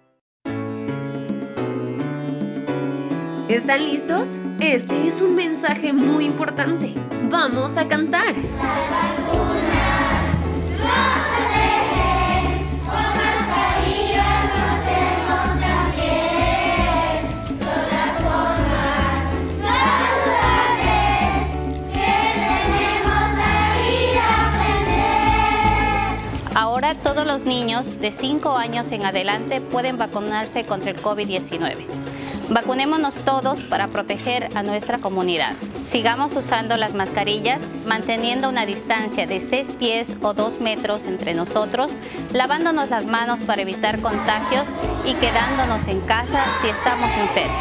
¿Están listos? Este es un mensaje muy importante. Vamos a cantar. Ahora todos los niños de cinco años en adelante pueden vacunarse contra el COVID diecinueve. Vacunémonos todos para proteger a nuestra comunidad. Sigamos usando las mascarillas, manteniendo una distancia de seis pies o dos metros entre nosotros, lavándonos las manos para evitar contagios y quedándonos en casa si estamos enfermos.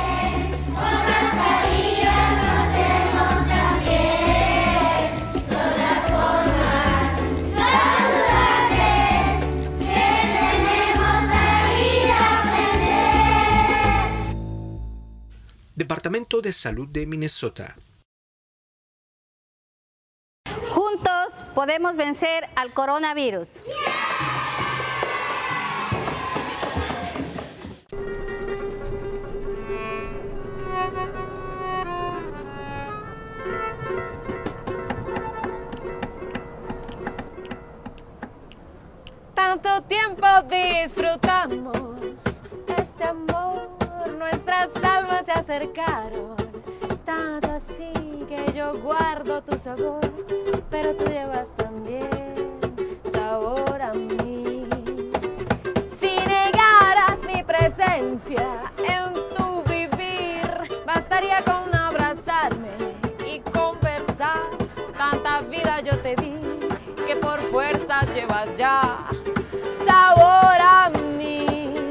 Departamento de Salud de Minnesota. Juntos podemos vencer al coronavirus. Tanto tiempo disfrutamos este amor, nuestras almas se acercaron, tanto así que yo guardo tu sabor, pero tú llevas también sabor a mí. Si negaras mi presencia en tu vivir, bastaría con abrazarme y conversar. Tanta vida yo te di que por fuerza llevas ya sabor a mí.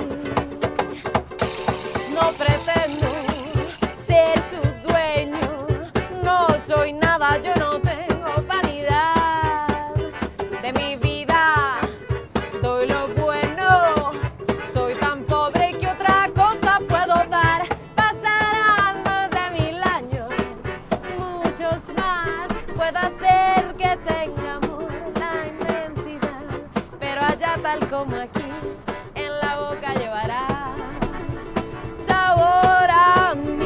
No pretendo ser tu dueño, no soy nada, yo no tengo vanidad. De mi vida doy lo bueno, soy tan pobre que otra cosa puedo dar. Pasarán más de mil años, muchos más, puedo hacer que tengamos la inmensidad, pero allá tal como aquí, en la boca llevarás sabor a mí.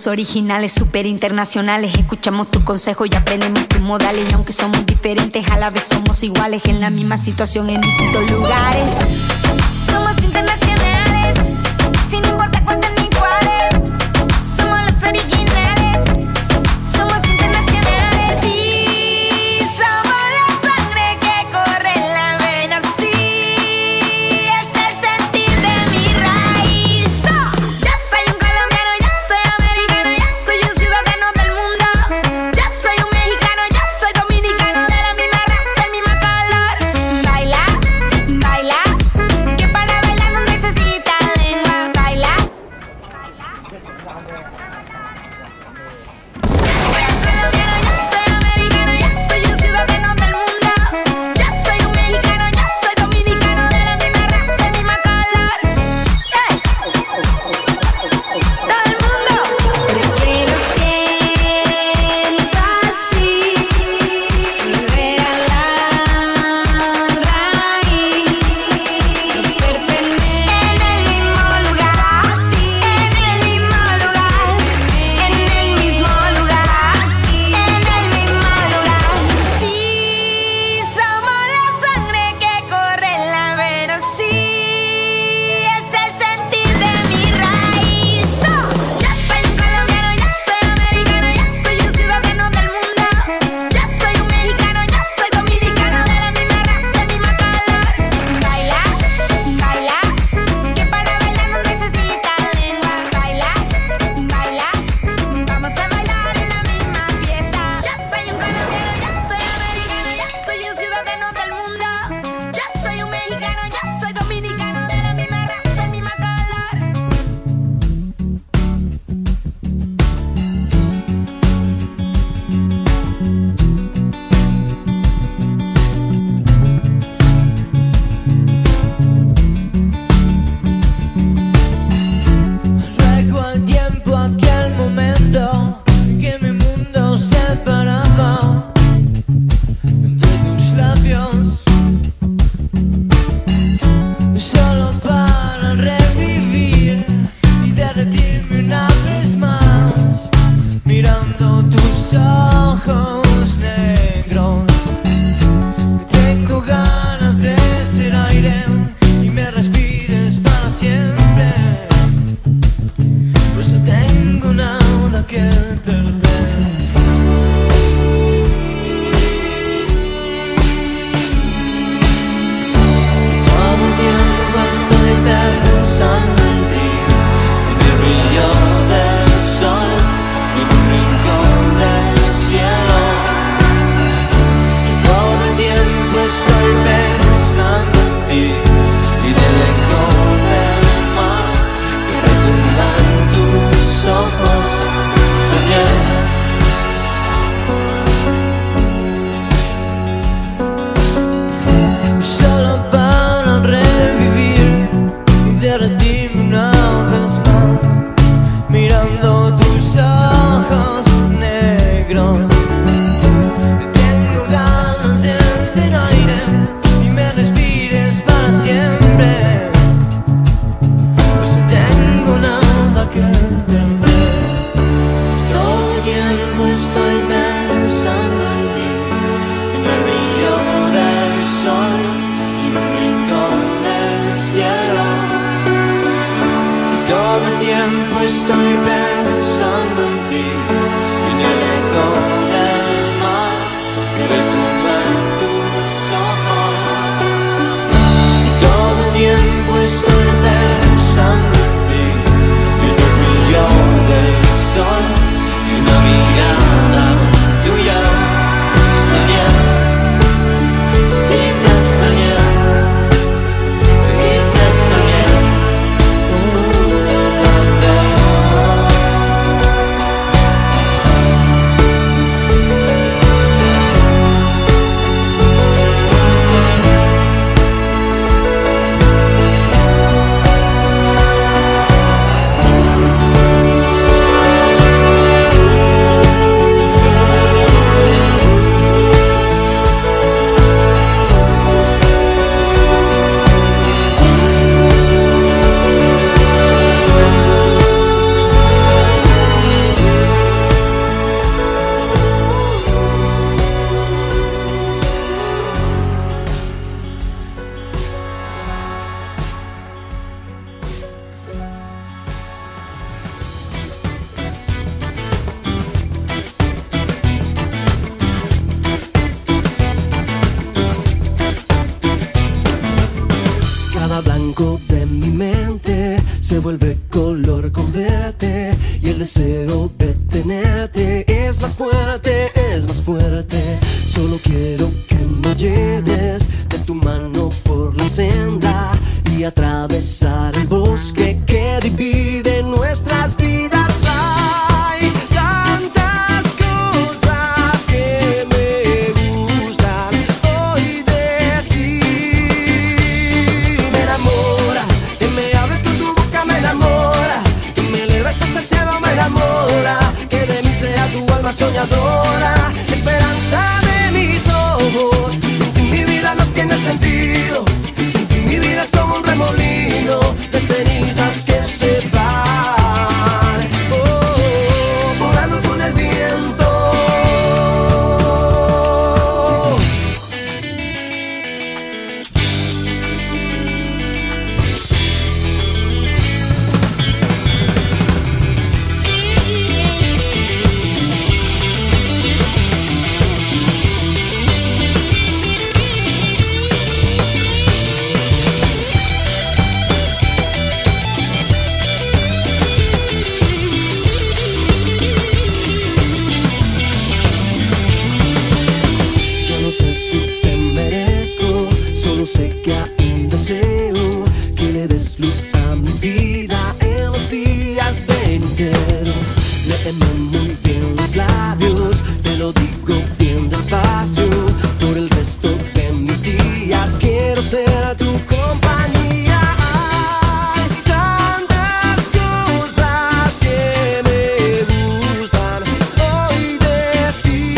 originales, super internacionales. Escuchamos tu consejo y aprendemos tus modales. Y aunque somos diferentes, a la vez somos iguales. En la misma situación, en distintos lugares. Somos internacionales, sin importar cuántos ni cuáles. Somos los originales, somos internacionales. Sí, somos la sangre que corre en la vena. Sí, es el sentir de mi raíz. Oh, yo soy un colombiano, yo soy americano, yo soy un ciudadano del mundo. Yo soy un mexicano, yo soy dominicano, de la misma raza, el mismo color. Baila, baila, que deseo de tenerte es más fuerte, es más fuerte. Solo quiero que me lleves de tu mano por la senda y atravesar el bosque que divide nuestras vidas. Hay tantas cosas que me gustan hoy de ti. Me enamora que me hables con tu boca, me enamora que me eleves hasta el cielo, me enamora que de mí sea tu alma soñadora, esperanza de mis ojos. Sin ti mi vida no tiene sentido, sin ti mi vida es como un remolino de cenizas que se van, oh, volando con el viento. Yo no sé si te merezco, solo sé que aún deseo que le des luz a mi vida en los días venideros. Léeme muy bien los labios, te lo digo bien despacio. Por el resto de mis días quiero ser tu compañía. Hay tantas cosas que me gustan hoy de ti.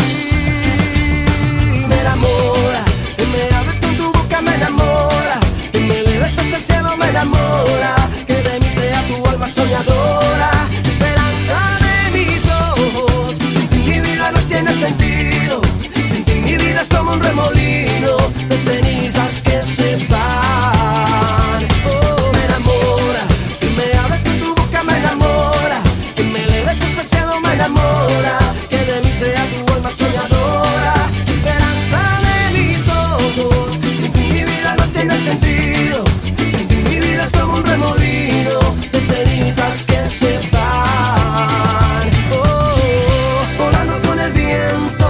Me enamora que me hables con tu boca, me enamora que me eleves hasta el cielo, me enamora que de mí sea tu alma soñadora, esperanza de mis ojos. Sin ti mi vida no tiene sentido, sin ti mi vida es como un remolino de cenizas que se van, oh, me enamora que me hables con tu boca, me enamora que me eleves hasta el cielo, me enamora que de mí sea tu alma soñadora, esperanza de mis ojos. Sin ti mi vida no tiene sentido, sin ti mi vida es como un remolino de cenizas que se van, oh, volando con el viento.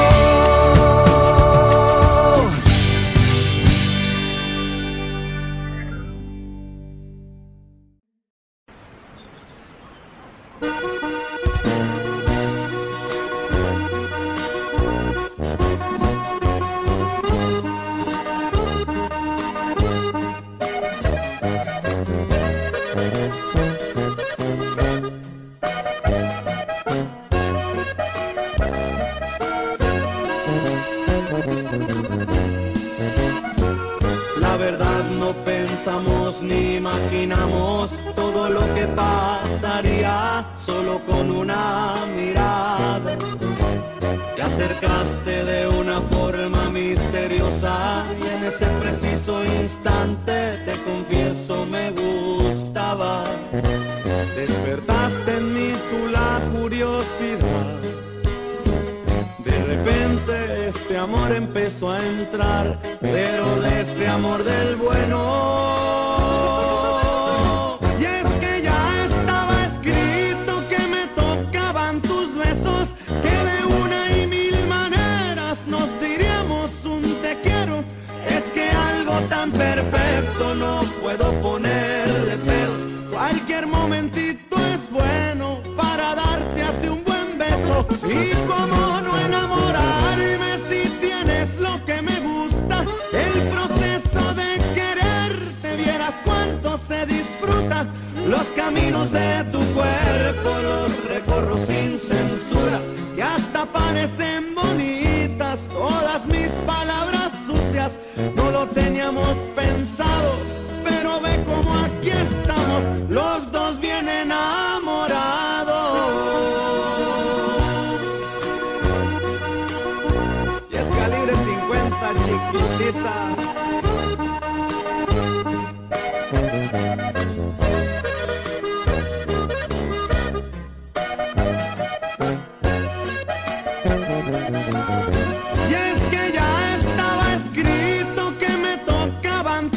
La verdad no pensamos ni imaginamos todo lo que pasaría solo con una mirada. Te acercaste de una forma misteriosa y en ese preciso instante te confieso me gustaba. Despertaste en mí tú la curiosidad. De repente este amor empezó a entrar, pero de ese amor del bueno. Y es que ya estaba escrito que me tocaban tus besos, que de una y mil maneras nos diríamos un te quiero. Es que algo tan perfecto no puedo ponerle peros. Cualquier momentito es bueno para darte a ti un buen beso. Y cómo no enamorarme si tienes lo que me gusta. El proceso de quererte, vieras cuánto se disfruta. Los caminos de tu cuerpo los recorro sin censura, que hasta parecen bonitas todas mis palabras sucias. No lo teníamos pensado, pero ve como aquí estamos, los dos bien enamorados. Y es calibre cincuenta, chiquitita. Y es que ya estaba escrito que me tocaban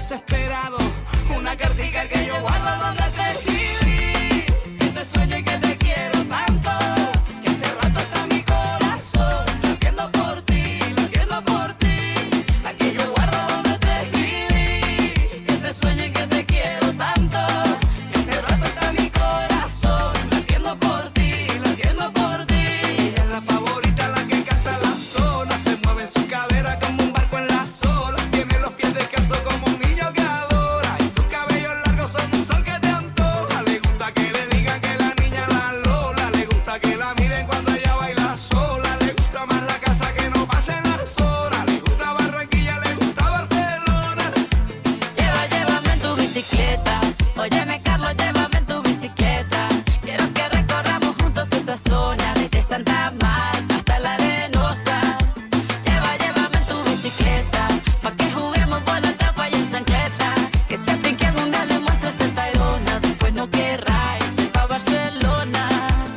desesperado, una cartica que yo guardo donde te escribí, que te sueño y que te quiero tanto, que hace rato está mi corazón latiendo por ti, latiendo por ti. Aquí yo guardo donde te escribí, que te sueño y que te quiero tanto, que hace rato está mi corazón latiendo por ti, latiendo por ti. Ella es la favorita, la que canta la zona, se mueve en su cadera como un barco en las olas, tiene los pies descalzos como un niño que adora, y sus cabellos largos son un sol que te antoja. Le gusta que le digan que la niña la Lola, le gusta que la miren cuando ella baila sola, le gusta más la casa que no pasen las horas, le gusta Barranquilla, le gusta Barcelona. Lleva, llévame en tu bicicleta. Óyeme, Carlos, llévame en tu bicicleta. Quiero que recorramos juntos esa zona, desde Santa Marta hasta la Arenosa. Lleva, llévame en tu bicicleta, pa' que juguemos bola, tapa y en chancleta. Que se hace que algún día le muestres el Tayrona, después no querrá irse pa' Barcelona.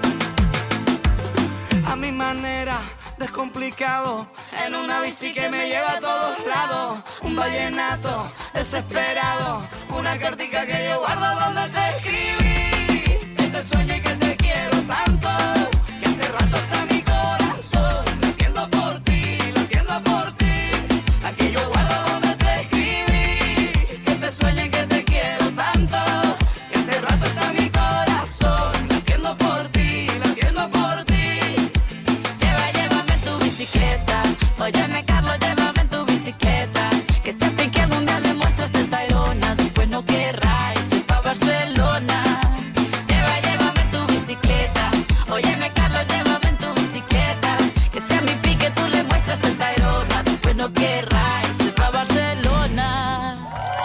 A mi manera, descomplicado, en una bici que me lleva a todos lados, un vallenato desesperado, una cartica que yo guardo donde te escribí, que te sueño y que te quiero tanto, que hace rato está mi corazón latiendo por ti, latiendo por ti. Aquí yo guardo donde te escribí, que te sueño y que te quiero tanto, que hace rato está mi corazón latiendo por ti, latiendo por ti. Lleva, llévame en tu bicicleta. Óyeme, Carlos, llévame en tu bicicleta. Que se hace que algún día le muestres el Tayrona, después no querrá irse pa' Barcelona. Lleva, llévame en tu bicicleta. Óyeme, Carlos, llévame en tu bicicleta. Que sea mi pique, tú le muestras el Tayrona, después no querrá irse pa' Barcelona.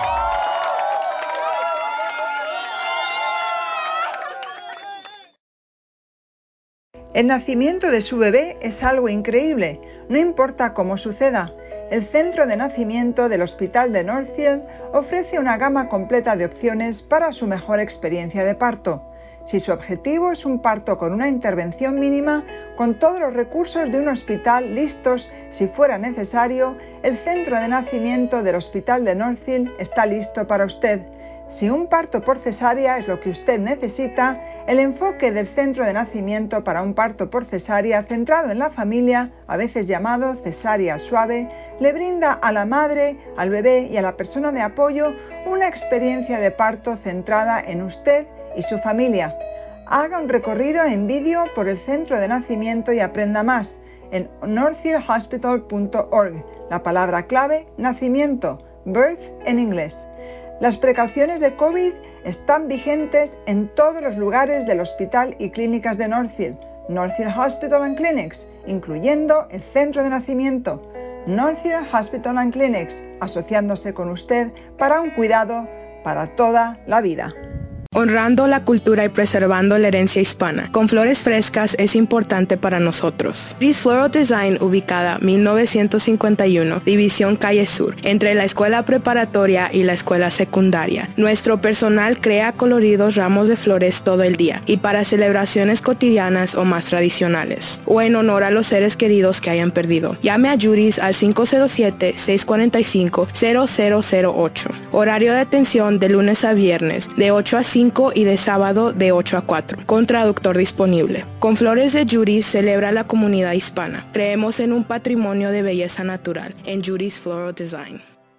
El nacimiento de su bebé es algo increíble, no importa cómo suceda. El centro de nacimiento del Hospital de Northfield ofrece una gama completa de opciones para su mejor experiencia de parto. Si su objetivo es un parto con una intervención mínima, con todos los recursos de un hospital listos si fuera necesario, el centro de nacimiento del Hospital de Northfield está listo para usted. Si un parto por cesárea es lo que usted necesita, el enfoque del centro de nacimiento para un parto por cesárea centrado en la familia, a veces llamado cesárea suave, le brinda a la madre, al bebé y a la persona de apoyo una experiencia de parto centrada en usted y su familia. Haga un recorrido en vídeo por el centro de nacimiento y aprenda más en northfield hospital punto org. La palabra clave, nacimiento, birth en inglés. Las precauciones de COVID están vigentes en todos los lugares del hospital y clínicas de Northfield, Northfield Hospital and Clinics, incluyendo el centro de nacimiento, Northfield Hospital and Clinics, asociándose con usted para un cuidado para toda la vida. Honrando la cultura y preservando la herencia hispana, con flores frescas es importante para nosotros. Gris Floral Design, ubicada mil novecientos cincuenta y uno, División Calle Sur, entre la escuela preparatoria y la escuela secundaria. Nuestro personal crea coloridos ramos de flores todo el día y para celebraciones cotidianas o más tradicionales, o en honor a los seres queridos que hayan perdido. Llame a Juris al cinco cero siete, seis cuatro cinco, cero cero cero ocho. Horario de atención de lunes a viernes, de ocho a cinco y de sábado de ocho a cuatro, con traductor disponible. Con Flores de Juris celebra la comunidad hispana. Creemos en un patrimonio de belleza natural, en Juris Floral Design.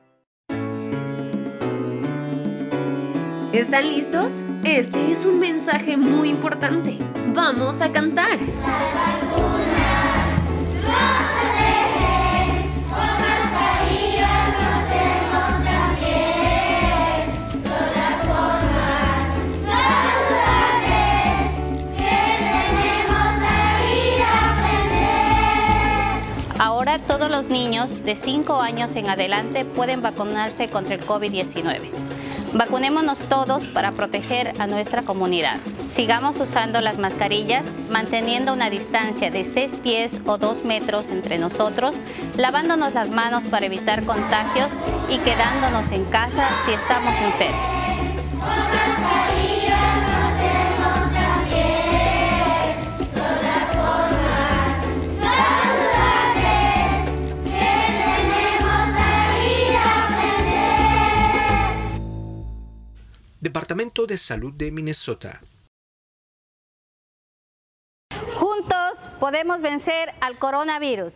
¿Están listos? Este es un mensaje muy importante. ¡Vamos a cantar! Ahora todos los niños de cinco años en adelante pueden vacunarse contra el COVID diecinueve. Vacunémonos todos para proteger a nuestra comunidad. Sigamos usando las mascarillas, manteniendo una distancia de seis pies o dos metros entre nosotros, lavándonos las manos para evitar contagios y quedándonos en casa si estamos enfermos. Departamento de Salud de Minnesota. Juntos podemos vencer al coronavirus.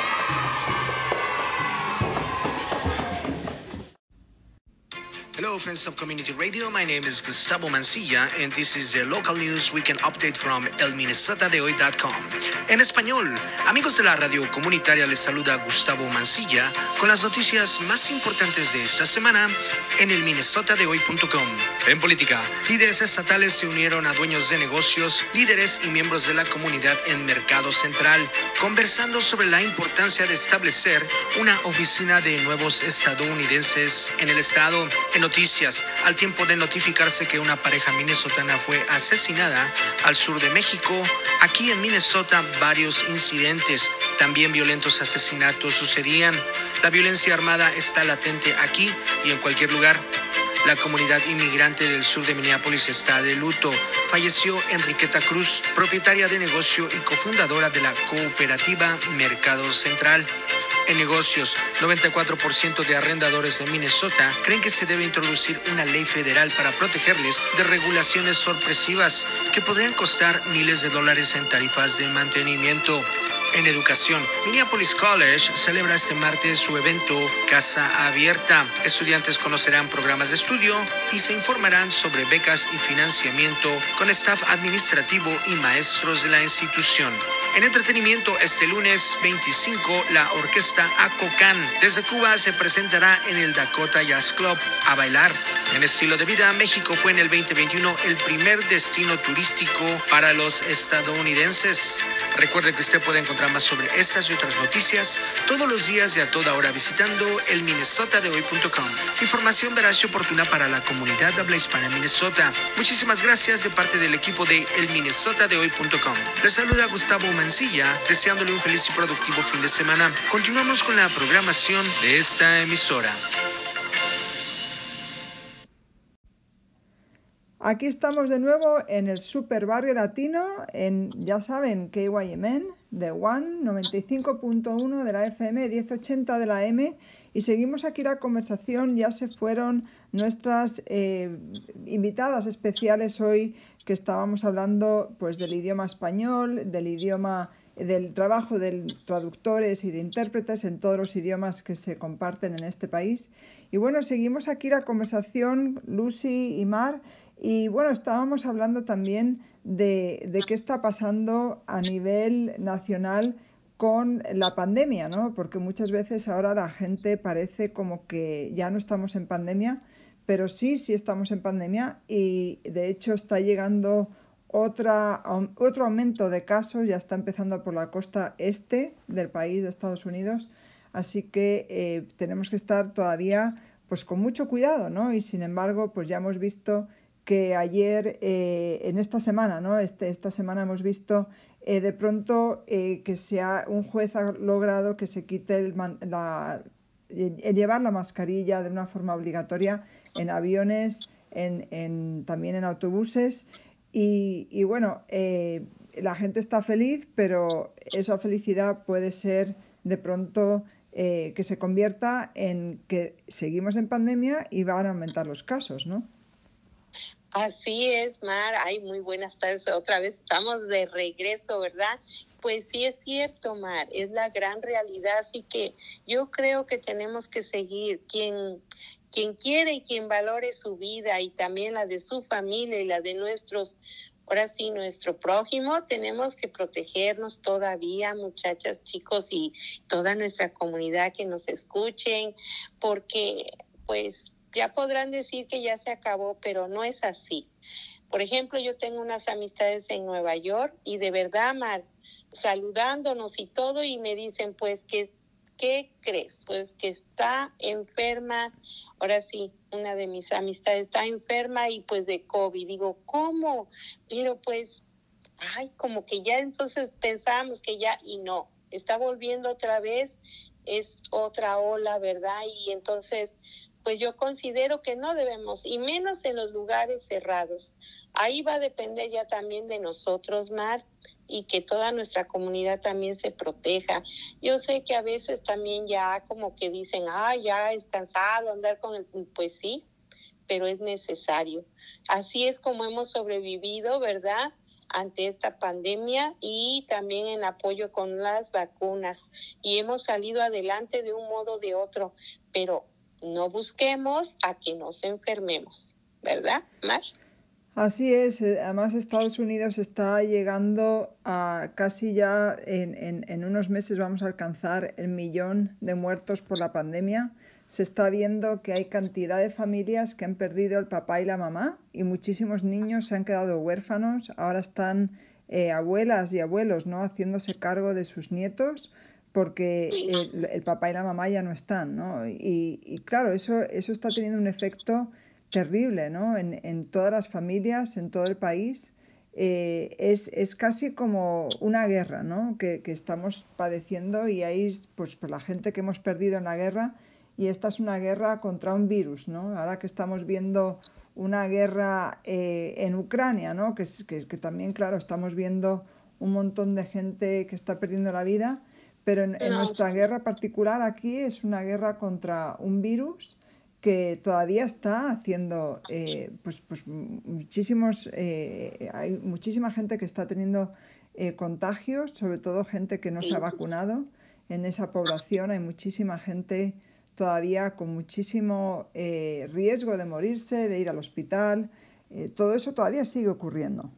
Hello, friends of Community Radio. My name is Gustavo Mancilla, and this is the local news weekend update from el minnesota de hoy punto com. En español, amigos de la radio comunitaria, les saluda Gustavo Mancilla con las noticias más importantes de esta semana en el minnesota de hoy punto com. En política, líderes estatales se unieron a dueños de negocios, líderes y miembros de la comunidad en Mercado Central, conversando sobre la importancia de establecer una oficina de nuevos estadounidenses en el estado. En noticias, al tiempo de notificarse que una pareja minnesotana fue asesinada al sur de México, aquí en Minnesota varios incidentes, también violentos asesinatos sucedían. La violencia armada está latente aquí y en cualquier lugar. La comunidad inmigrante del sur de Minneapolis está de luto. Falleció Enriqueta Cruz, propietaria de negocio y cofundadora de la cooperativa Mercado Central. En negocios, noventa y cuatro por ciento de arrendadores en Minnesota creen que se debe introducir una ley federal para protegerles de regulaciones sorpresivas que podrían costar miles de dólares en tarifas de mantenimiento. En educación, Minneapolis College celebra este martes su evento Casa Abierta. Estudiantes conocerán programas de estudio y se informarán sobre becas y financiamiento con staff administrativo y maestros de la institución. En entretenimiento, este lunes veinticinco, la orquesta Acocan desde Cuba se presentará en el Dakota Jazz Club a bailar. En estilo de vida, México fue en el veinte veintiuno el primer destino turístico para los estadounidenses. Recuerde que usted puede encontrar más sobre estas y otras noticias todos los días y a toda hora visitando el minnesota de hoy punto com. Información veraz y oportuna para la comunidad de habla hispana en Minnesota. Muchísimas gracias de parte del equipo de el minnesota de hoy punto com. Les saluda Gustavo Mancilla, deseándole un feliz y productivo fin de semana. Continuamos con la programación de esta emisora. Aquí estamos de nuevo en el Super Barrio Latino, en, ya saben, K Y M N, The One, noventa y cinco punto uno de la F M, mil ochenta de la M, y seguimos aquí la conversación. Ya se fueron nuestras eh, invitadas especiales hoy, que estábamos hablando pues del idioma español, del idioma, del trabajo de traductores y de intérpretes en todos los idiomas que se comparten en este país. Y bueno, seguimos aquí la conversación, Lucy y Mar. Y bueno, estábamos hablando también de, de qué está pasando a nivel nacional con la pandemia, ¿no? Porque muchas veces ahora la gente parece como que ya no estamos en pandemia, pero sí, sí estamos en pandemia y de hecho está llegando otra, otro aumento de casos, ya está empezando por la costa este del país de Estados Unidos, así que eh, tenemos que estar todavía pues con mucho cuidado, ¿no? Y sin embargo, pues ya hemos visto que ayer, eh, en esta semana, ¿no? Este, esta semana hemos visto eh, de pronto eh, que se ha, un juez ha logrado que se quite el, la, el llevar la mascarilla de una forma obligatoria en aviones, en, en, también en autobuses. Y, y bueno, eh, la gente está feliz, pero esa felicidad puede ser de pronto eh, que se convierta en que seguimos en pandemia y van a aumentar los casos, ¿no? Así es, Mar. Ay, muy buenas tardes. Otra vez estamos de regreso, ¿verdad? Pues sí es cierto, Mar. Es la gran realidad. Así que yo creo que tenemos que seguir. Quien, quien quiere y quien valore su vida y también la de su familia y la de nuestros, ahora sí, nuestro prójimo, tenemos que protegernos todavía, muchachas, chicos y toda nuestra comunidad que nos escuchen, porque pues ya podrán decir que ya se acabó, pero no es así. Por ejemplo, yo tengo unas amistades en Nueva York y de verdad, Mar, saludándonos y todo, y me dicen, pues, que, ¿qué crees? Pues que está enferma, ahora sí, una de mis amistades está enferma y pues de COVID. Digo, ¿cómo? Pero pues, ay, como que ya entonces pensábamos que ya, y no, está volviendo otra vez, es otra ola, ¿verdad? Y entonces pues yo considero que no debemos, y menos en los lugares cerrados. Ahí va a depender ya también de nosotros, Mar, y que toda nuestra comunidad también se proteja. Yo sé que a veces también ya como que dicen, ah, ya es cansado andar con el, pues sí, pero es necesario. Así es como hemos sobrevivido, ¿verdad?, ante esta pandemia, y también en apoyo con las vacunas. Y hemos salido adelante de un modo o de otro, pero no busquemos a que nos enfermemos, ¿verdad, Mar? Así es, eh, además Estados Unidos está llegando a casi ya en, en, en unos meses vamos a alcanzar el millón de muertos por la pandemia. Se está viendo que hay cantidad de familias que han perdido el papá y la mamá y muchísimos niños se han quedado huérfanos. Ahora están eh, abuelas y abuelos, ¿no?, haciéndose cargo de sus nietos porque el, el papá y la mamá ya no están, ¿no? Y, y claro, eso, eso está teniendo un efecto terrible, ¿no?, en, en todas las familias, en todo el país. Eh, es, es casi como una guerra, ¿no?, que, que estamos padeciendo, y ahí pues, pues la gente que hemos perdido en la guerra, y esta es una guerra contra un virus, ¿no? Ahora que estamos viendo una guerra eh, en Ucrania, ¿no?, que, que, que también, claro, estamos viendo un montón de gente que está perdiendo la vida, pero en, en No. nuestra guerra particular aquí es una guerra contra un virus que todavía está haciendo eh, pues, pues muchísimos eh, hay muchísima gente que está teniendo eh, contagios, sobre todo gente que no se ha vacunado. En esa población hay muchísima gente todavía con muchísimo eh, riesgo de morirse, de ir al hospital. Eh, todo eso todavía sigue ocurriendo.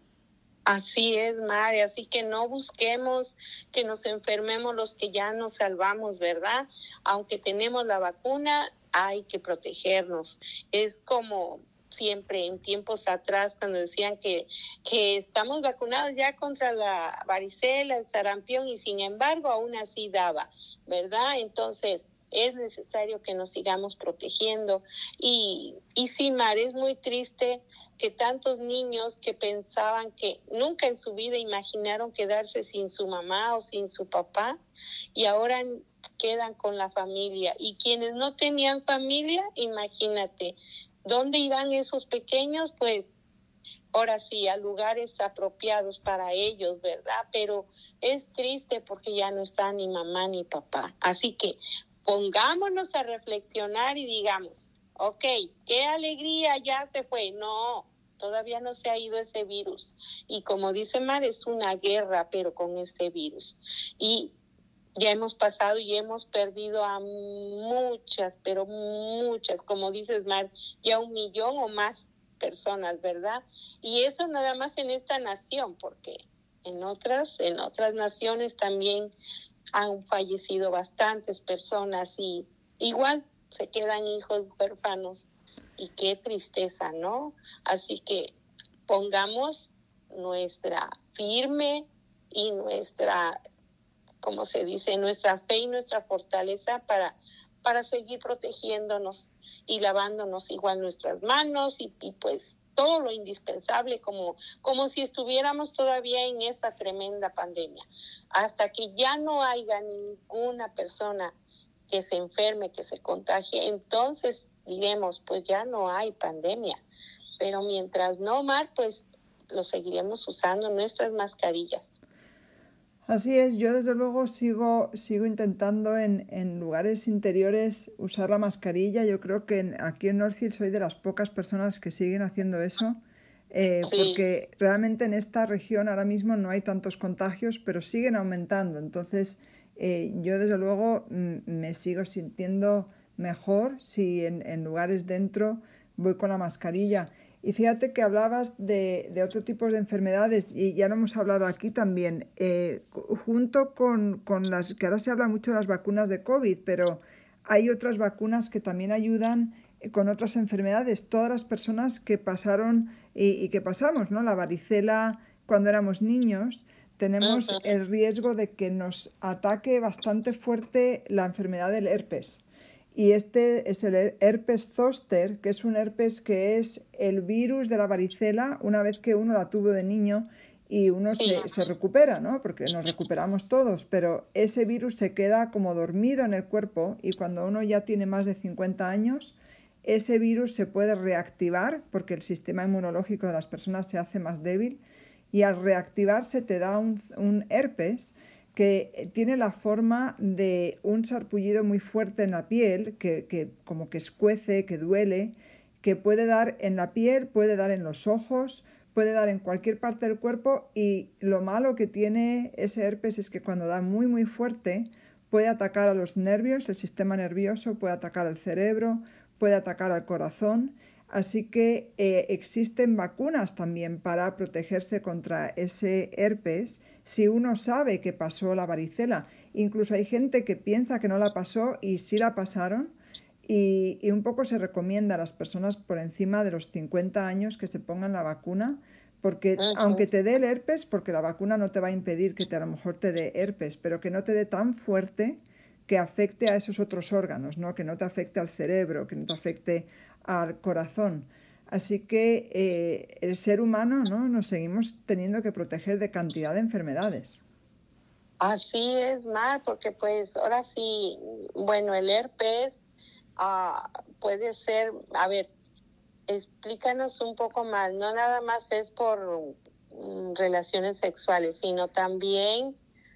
Así es, Mari, así que no busquemos que nos enfermemos los que ya nos salvamos, ¿verdad? Aunque tenemos la vacuna, hay que protegernos. Es como siempre en tiempos atrás cuando decían que, que estamos vacunados ya contra la varicela, el sarampión, y sin embargo aún así daba, ¿verdad? Entonces es necesario que nos sigamos protegiendo. Y, y sí, Mar, es muy triste que tantos niños que pensaban que nunca en su vida imaginaron quedarse sin su mamá o sin su papá, y ahora quedan con la familia. Y quienes no tenían familia, imagínate, ¿dónde irán esos pequeños? Pues ahora sí, a lugares apropiados para ellos, ¿verdad? Pero es triste porque ya no está ni mamá ni papá. Así que pongámonos a reflexionar y digamos, ok, qué alegría, ya se fue. No, todavía no se ha ido ese virus. Y como dice Mar, es una guerra, pero con este virus. Y ya hemos pasado y hemos perdido a muchas, pero muchas, como dices, Mar, ya un millón o más personas, ¿verdad? Y eso nada más en esta nación, porque en otras, en otras naciones también han fallecido bastantes personas y igual se quedan hijos huérfanos, y qué tristeza, ¿no? Así que pongamos nuestra firme y nuestra, como se dice, nuestra fe y nuestra fortaleza para, para seguir protegiéndonos y lavándonos igual nuestras manos y, y pues todo lo indispensable, como, como si estuviéramos todavía en esa tremenda pandemia. Hasta que ya no haya ninguna persona que se enferme, que se contagie, entonces diremos, pues ya no hay pandemia. Pero mientras no, Mar, pues lo seguiremos usando, nuestras mascarillas. Así es, yo desde luego sigo, sigo intentando en, en lugares interiores usar la mascarilla. Yo creo que en, aquí en Northfield soy de las pocas personas que siguen haciendo eso, eh, Sí. porque realmente en esta región ahora mismo no hay tantos contagios, pero siguen aumentando. Entonces, eh, yo desde luego mm, me sigo sintiendo mejor si en, en lugares dentro voy con la mascarilla. Y fíjate que hablabas de, de otro tipo de enfermedades y ya lo hemos hablado aquí también, eh, junto con, con las que ahora se habla mucho de las vacunas de COVID, pero hay otras vacunas que también ayudan eh, con otras enfermedades. Todas las personas que pasaron y, y que pasamos, ¿no?, la varicela cuando éramos niños, tenemos Ujú. el riesgo de que nos ataque bastante fuerte la enfermedad del herpes. Y este es el herpes zóster, que es un herpes que es el virus de la varicela una vez que uno la tuvo de niño y uno Sí. se, se recupera, ¿no? Porque nos recuperamos todos, pero ese virus se queda como dormido en el cuerpo y cuando uno ya tiene más de cincuenta años, ese virus se puede reactivar porque el sistema inmunológico de las personas se hace más débil y al reactivarse te da un, un herpes que tiene la forma de un sarpullido muy fuerte en la piel, que, que como que escuece, que duele, que puede dar en la piel, puede dar en los ojos, puede dar en cualquier parte del cuerpo, y lo malo que tiene ese herpes es que cuando da muy muy fuerte puede atacar a los nervios, el sistema nervioso, puede atacar al cerebro, puede atacar al corazón. Así que eh, existen vacunas también para protegerse contra ese herpes si uno sabe que pasó la varicela. Incluso hay gente que piensa que no la pasó y sí la pasaron, y, y un poco se recomienda a las personas por encima de los cincuenta años que se pongan la vacuna, porque uh-huh. aunque te dé el herpes, porque la vacuna no te va a impedir que te, a lo mejor te dé herpes, pero que no te dé tan fuerte que afecte a esos otros órganos, ¿no? Que no te afecte al cerebro, que no te afecte al corazón. Así que eh, el ser humano, ¿no? Nos seguimos teniendo que proteger de cantidad de enfermedades. Así es, Mar, porque pues ahora sí, bueno, el herpes uh, puede ser, a ver, explícanos un poco más, no nada más es por um, relaciones sexuales, sino también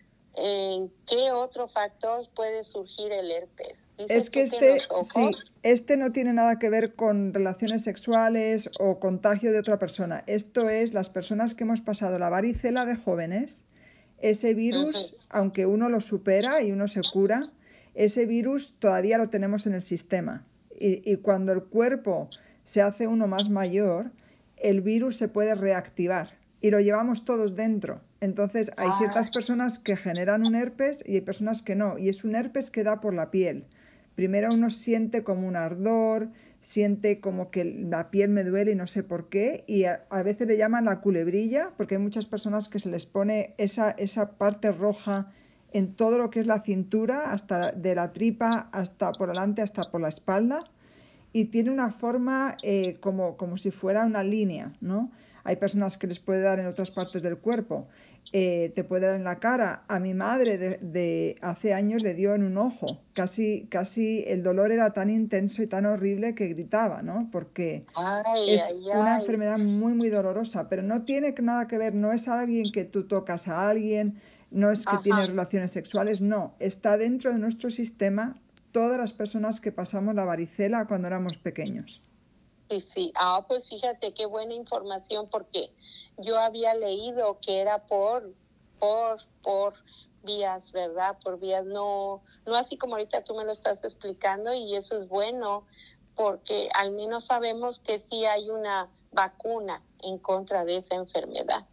¿en qué otro factor puede surgir el herpes? Es que este, sí, este no tiene nada que ver con relaciones sexuales o contagio de otra persona. Esto es las personas que hemos pasado la varicela de jóvenes. Ese virus, uh-huh. aunque uno lo supera y uno se cura, ese virus todavía lo tenemos en el sistema. Y, y cuando el cuerpo se hace uno más mayor, el virus se puede reactivar y lo llevamos todos dentro. Entonces hay ciertas personas que generan un herpes y hay personas que no, y es un herpes que da por la piel. Primero uno siente como un ardor, siente como que la piel me duele y no sé por qué, y a, a veces le llaman la culebrilla, porque hay muchas personas que se les pone esa, esa parte roja en todo lo que es la cintura, hasta de la tripa hasta por delante, hasta por la espalda, y tiene una forma eh, como, como si fuera una línea, ¿no? Hay personas que les puede dar en otras partes del cuerpo, eh, te puede dar en la cara. A mi madre de, de hace años le dio en un ojo, casi, casi el dolor era tan intenso y tan horrible que gritaba, ¿no? Porque ay, es ay, una ay. enfermedad muy, muy dolorosa, pero no tiene nada que ver, no es alguien que tú tocas a alguien, no es que Ajá. tiene relaciones sexuales, no, está dentro de nuestro sistema todas las personas que pasamos la varicela cuando éramos pequeños. Sí, sí. Ah, pues fíjate qué buena información, porque yo había leído que era por, por, por vías, ¿verdad? Por vías, no, no así como ahorita tú me lo estás explicando, y eso es bueno, porque al menos sabemos que sí hay una vacuna en contra de esa enfermedad.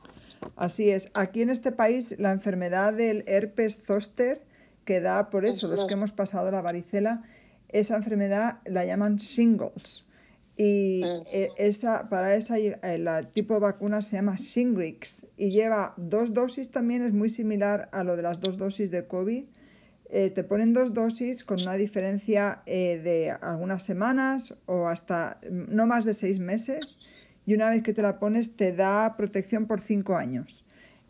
Así es. Aquí en este país la enfermedad del herpes zóster, que da por eso, uh-huh. los que hemos pasado la varicela, esa enfermedad la llaman shingles. Y uh-huh. esa, para esa el tipo de vacuna se llama Shingrix y lleva dos dosis, también es muy similar a lo de las dos dosis de COVID. Eh, te ponen dos dosis con una diferencia eh, de algunas semanas o hasta no más de seis meses, y una vez que te la pones te da protección por cinco años.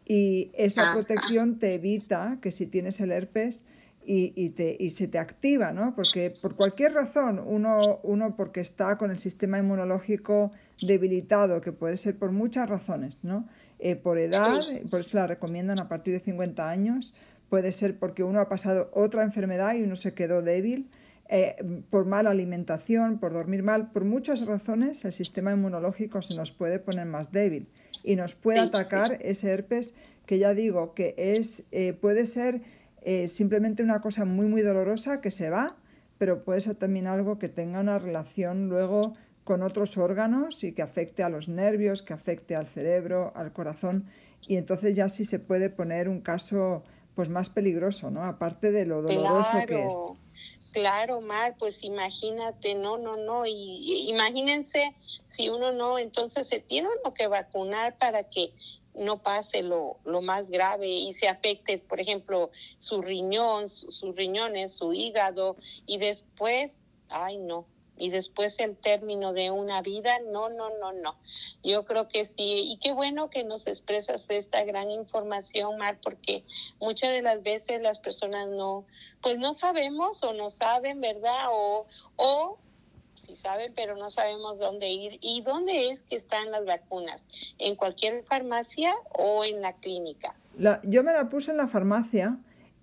Y esa protección te evita que si tienes el herpes y, y, te, y se te activa, ¿no? Porque por cualquier razón, uno, uno porque está con el sistema inmunológico debilitado, que puede ser por muchas razones, ¿no? Eh, por edad, por eso la recomiendan a partir de cincuenta años, puede ser porque uno ha pasado otra enfermedad y uno se quedó débil, eh, por mala alimentación, por dormir mal, por muchas razones el sistema inmunológico se nos puede poner más débil y nos puede sí, atacar sí. ese herpes, que ya digo que es eh, puede ser eh, simplemente una cosa muy muy dolorosa que se va, pero puede ser también algo que tenga una relación luego con otros órganos y que afecte a los nervios, que afecte al cerebro, al corazón, y entonces ya sí se puede poner un caso pues más peligroso, ¿no? Aparte de lo doloroso claro, que es. Claro, Mar, pues imagínate, no, no, no, y, y imagínense si uno no, entonces se tiene uno que vacunar para que no pase lo, lo más grave y se afecte, por ejemplo, su riñón, su, sus riñones, su hígado, y después, ay no, y después el término de una vida, no, no, no, no. Yo creo que sí, y qué bueno que nos expresas esta gran información, Mar, porque muchas de las veces las personas no, pues no sabemos o no saben, ¿verdad? O, o sí saben, pero no sabemos dónde ir. ¿Y dónde es que están las vacunas? ¿En cualquier farmacia o en la clínica? La, yo me la puse en la farmacia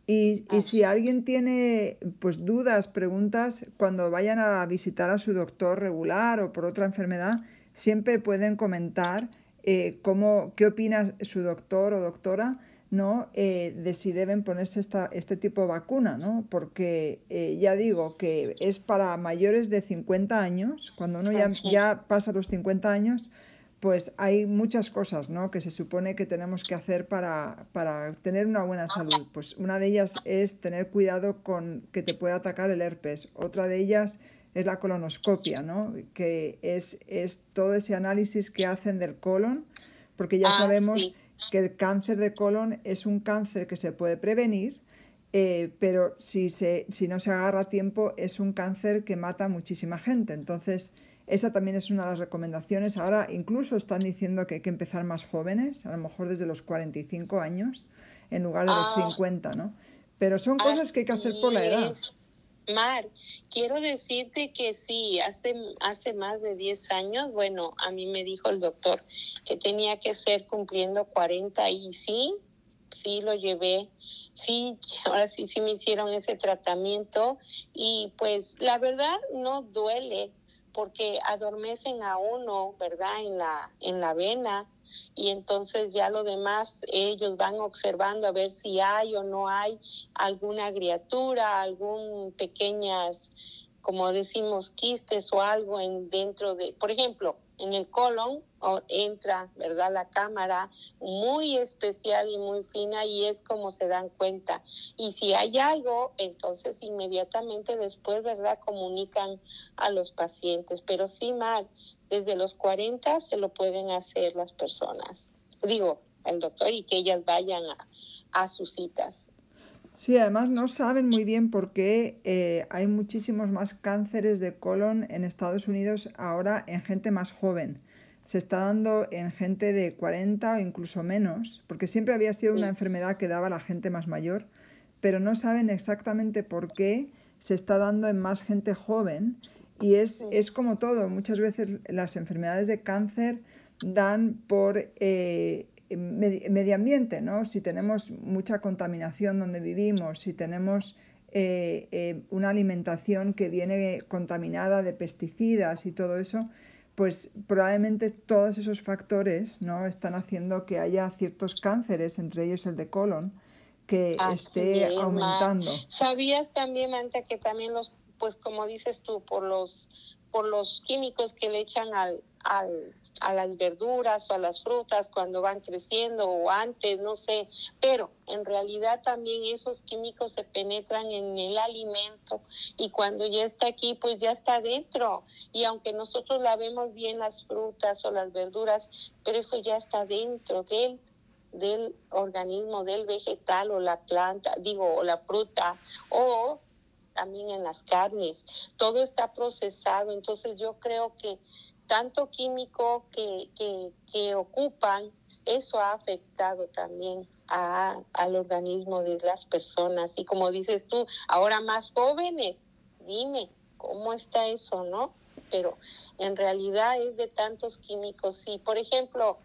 Y, y si alguien tiene pues dudas, preguntas, cuando vayan a visitar a su doctor regular o por otra enfermedad, siempre pueden comentar eh, cómo, qué opina su doctor o doctora, ¿no? Eh, de si deben ponerse esta, este tipo de vacuna, ¿no? Porque eh, ya digo que es para mayores de cincuenta años, cuando uno ya, ya pasa los cincuenta años, pues hay muchas cosas, ¿no? Que se supone que tenemos que hacer para, para tener una buena salud. Pues una de ellas es tener cuidado con que te pueda atacar el herpes. Otra de ellas es la colonoscopia, ¿no? Que es, es todo ese análisis que hacen del colon, porque ya Ah, sabemos sí. que el cáncer de colon es un cáncer que se puede prevenir, eh, pero si, se, si no se agarra a tiempo es un cáncer que mata a muchísima gente. Entonces, esa también es una de las recomendaciones. Ahora incluso están diciendo que hay que empezar más jóvenes, a lo mejor desde los cuarenta y cinco años, en lugar de los Ah, cincuenta, ¿no? Pero son cosas que hay que hacer por la edad. es. Mar, quiero decirte que sí, hace, hace más de diez años, bueno, a mí me dijo el doctor que tenía que ser cumpliendo cuarenta y sí, sí lo llevé, sí, ahora sí, sí me hicieron ese tratamiento y pues la verdad no duele porque adormecen a uno, ¿verdad? En la, en la vena y entonces ya lo demás ellos van observando a ver si hay o no hay alguna criatura, algún pequeñas, como decimos, quistes o algo en dentro de, por ejemplo, en el colon o entra, ¿verdad? La cámara muy especial y muy fina y es como se dan cuenta. Y si hay algo, entonces inmediatamente después, ¿verdad? Comunican a los pacientes. Pero sí, mal, desde los cuarenta se lo pueden hacer las personas. Digo, el doctor y que ellas vayan a, a sus citas. Sí, además no saben muy bien por qué eh, hay muchísimos más cánceres de colon en Estados Unidos ahora en gente más joven. Se está dando en gente de cuarenta o incluso menos, porque siempre había sido una enfermedad que daba a la gente más mayor, pero no saben exactamente por qué se está dando en más gente joven. Y es, es como todo, muchas veces las enfermedades de cáncer dan por eh, medio ambiente, ¿no? Si tenemos mucha contaminación donde vivimos, si tenemos eh, eh, una alimentación que viene contaminada de pesticidas y todo eso, pues probablemente todos esos factores, ¿no? Están haciendo que haya ciertos cánceres, entre ellos el de colon, que Así esté es, aumentando. Ma. ¿Sabías también, Manta, que también los, pues como dices tú, por los, por los químicos que le echan al, al, a las verduras o a las frutas cuando van creciendo o antes, no sé, pero en realidad también esos químicos se penetran en el alimento y cuando ya está aquí, pues ya está dentro. Y aunque nosotros lavemos bien las frutas o las verduras, pero eso ya está dentro de él. Del organismo, del vegetal o la planta, digo, o la fruta, o también en las carnes. Todo está procesado, entonces yo creo que tanto químico que, que, que ocupan, eso ha afectado también a, al organismo de las personas. Y como dices tú, ahora más jóvenes, dime, ¿cómo está eso, no? Pero en realidad es de tantos químicos. Sí, por ejemplo,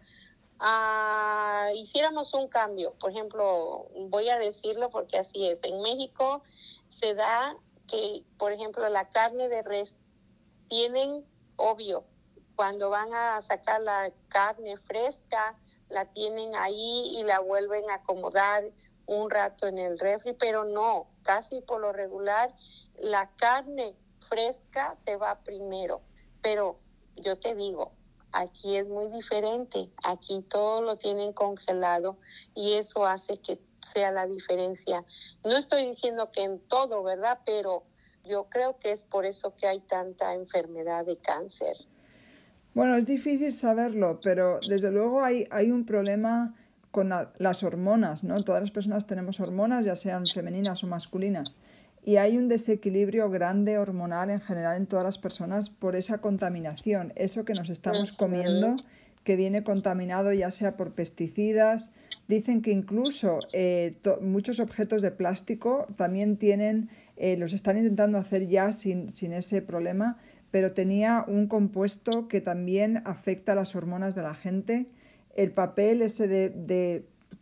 Uh, hiciéramos un cambio, por ejemplo, voy a decirlo porque así es, en México se da que, por ejemplo, la carne de res tienen, obvio, cuando van a sacar la carne fresca, la tienen ahí y la vuelven a acomodar un rato en el refri, pero no, casi por lo regular, la carne fresca se va primero, pero yo te digo, aquí es muy diferente, aquí todo lo tienen congelado y eso hace que sea la diferencia. No estoy diciendo que en todo, ¿verdad? Pero yo creo que es por eso que hay tanta enfermedad de cáncer. Bueno, es difícil saberlo, pero desde luego hay, hay un problema con la, las hormonas, ¿no? Todas las personas tenemos hormonas, ya sean femeninas o masculinas. Y hay un desequilibrio grande hormonal en general en todas las personas por esa contaminación, eso que nos estamos comiendo, que viene contaminado ya sea por pesticidas. Dicen que incluso eh, to, muchos objetos de plástico también tienen, eh, los están intentando hacer ya sin, sin ese problema, pero tenía un compuesto que también afecta a las hormonas de la gente. El papel ese de, de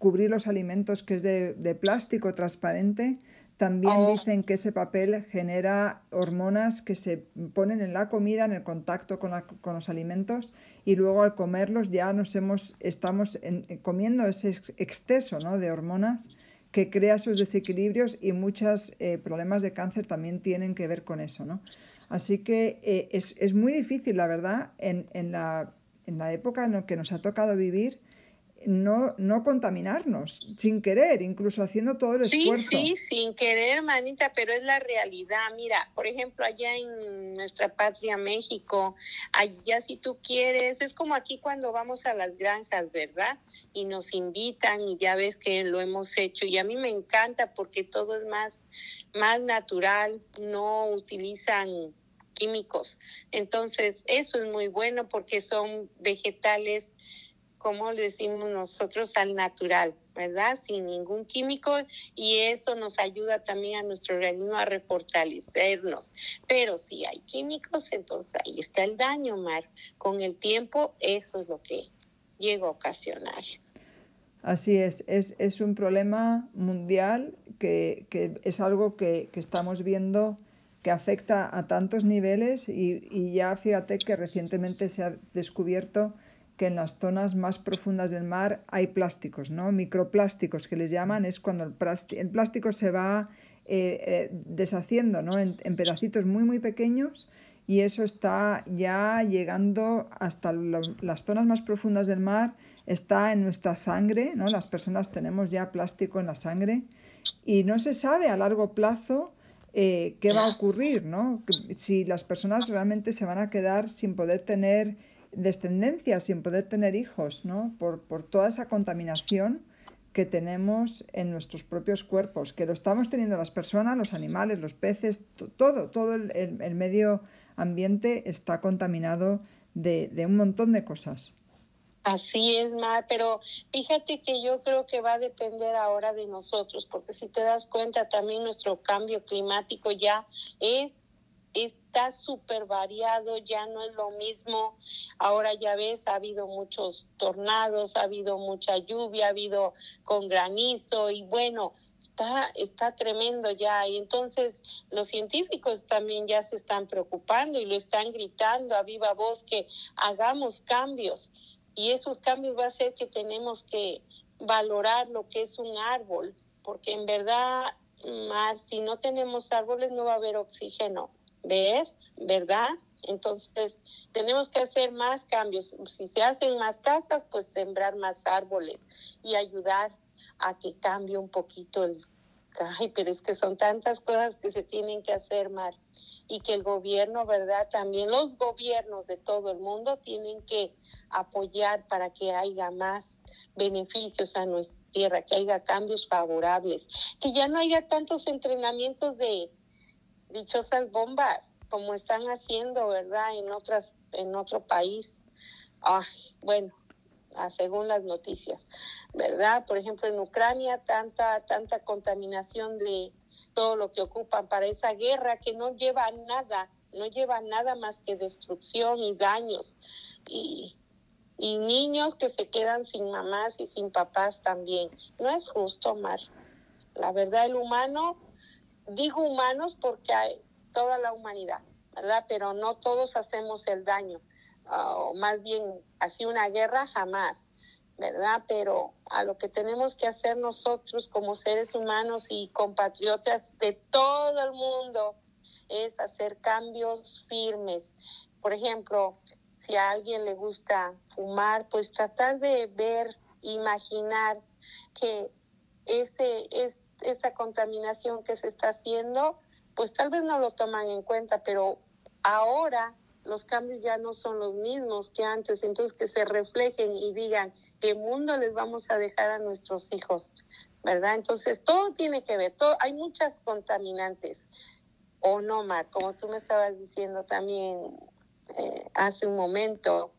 cubrir los alimentos que es de, de plástico transparente. También Oh. dicen que ese papel genera hormonas que se ponen en la comida, en el contacto con, la, con los alimentos, y luego al comerlos ya nos hemos, estamos en, comiendo ese exceso, ¿no?, de hormonas que crea esos desequilibrios, y muchos eh, problemas de cáncer también tienen que ver con eso, ¿no? Así que eh, es, es muy difícil, la verdad, en, en, la, en la época en la que nos ha tocado vivir, no, no contaminarnos, sin querer, incluso haciendo todo el esfuerzo. Sí, sí, sin querer, manita, pero es la realidad. Mira, por ejemplo, allá en nuestra patria, México, allá si tú quieres, es como aquí cuando vamos a las granjas, ¿verdad? Y nos invitan y ya ves que lo hemos hecho. Y a mí me encanta porque todo es más, más natural, no utilizan químicos. Entonces, eso es muy bueno porque son vegetales, como le decimos nosotros, al natural, ¿verdad? Sin ningún químico, y eso nos ayuda también a nuestro organismo a refortalecernos. Pero si hay químicos, entonces ahí está el daño, Mar. Con el tiempo, eso es lo que llega a ocasionar. Así es, es, es un problema mundial que, que es algo que, que estamos viendo que afecta a tantos niveles, y, y ya fíjate que recientemente se ha descubierto que en las zonas más profundas del mar hay plásticos, ¿no? Microplásticos que les llaman, es cuando el, plástico, el plástico se va eh, eh, deshaciendo, ¿no?, en, en pedacitos muy muy pequeños, y eso está ya llegando hasta lo, las zonas más profundas del mar, está en nuestra sangre, ¿no? Las personas tenemos ya plástico en la sangre, y no se sabe a largo plazo eh, qué va a ocurrir, ¿no? Si las personas realmente se van a quedar sin poder tener descendencia, sin poder tener hijos, ¿no? Por, por toda esa contaminación que tenemos en nuestros propios cuerpos, que lo estamos teniendo las personas, los animales, los peces, todo, todo el, el, el medio ambiente está contaminado de, de un montón de cosas. Así es, Mar, pero fíjate que yo creo que va a depender ahora de nosotros, porque si te das cuenta también nuestro cambio climático ya es está súper variado, ya no es lo mismo. Ahora ya ves, ha habido muchos tornados, ha habido mucha lluvia, ha habido con granizo, y bueno, está, está tremendo ya. Y entonces los científicos también ya se están preocupando y lo están gritando a viva voz que hagamos cambios. Y esos cambios va a ser que tenemos que valorar lo que es un árbol, porque en verdad, Mar, si no tenemos árboles no va a haber oxígeno. Ver, ¿verdad? Entonces, tenemos que hacer más cambios. Si se hacen más casas, pues sembrar más árboles y ayudar a que cambie un poquito el... Ay, pero es que son tantas cosas que se tienen que hacer, Mar. Y que el gobierno, ¿verdad? También los gobiernos de todo el mundo tienen que apoyar para que haya más beneficios a nuestra tierra, que haya cambios favorables, que ya no haya tantos entrenamientos de dichosas bombas como están haciendo, ¿verdad? En otras, en otro país. Ay, bueno, según las noticias, ¿verdad? Por ejemplo, en Ucrania, tanta, tanta contaminación de todo lo que ocupan para esa guerra que no lleva a nada, no lleva a nada más que destrucción y daños. Y, y niños que se quedan sin mamás y sin papás también. No es justo, Mar. La verdad, el humano... Digo humanos porque hay toda la humanidad, ¿verdad? Pero no todos hacemos el daño, uh, o más bien así una guerra jamás, ¿verdad? Pero a lo que tenemos que hacer nosotros como seres humanos y compatriotas de todo el mundo es hacer cambios firmes. Por ejemplo, si a alguien le gusta fumar, pues tratar de ver, imaginar que ese es esa contaminación que se está haciendo, pues tal vez no lo toman en cuenta, pero ahora los cambios ya no son los mismos que antes, entonces que se reflejen y digan qué mundo les vamos a dejar a nuestros hijos, ¿verdad? Entonces todo tiene que ver, todo, hay muchas contaminantes, o no, Mar, como tú me estabas diciendo también eh, hace un momento,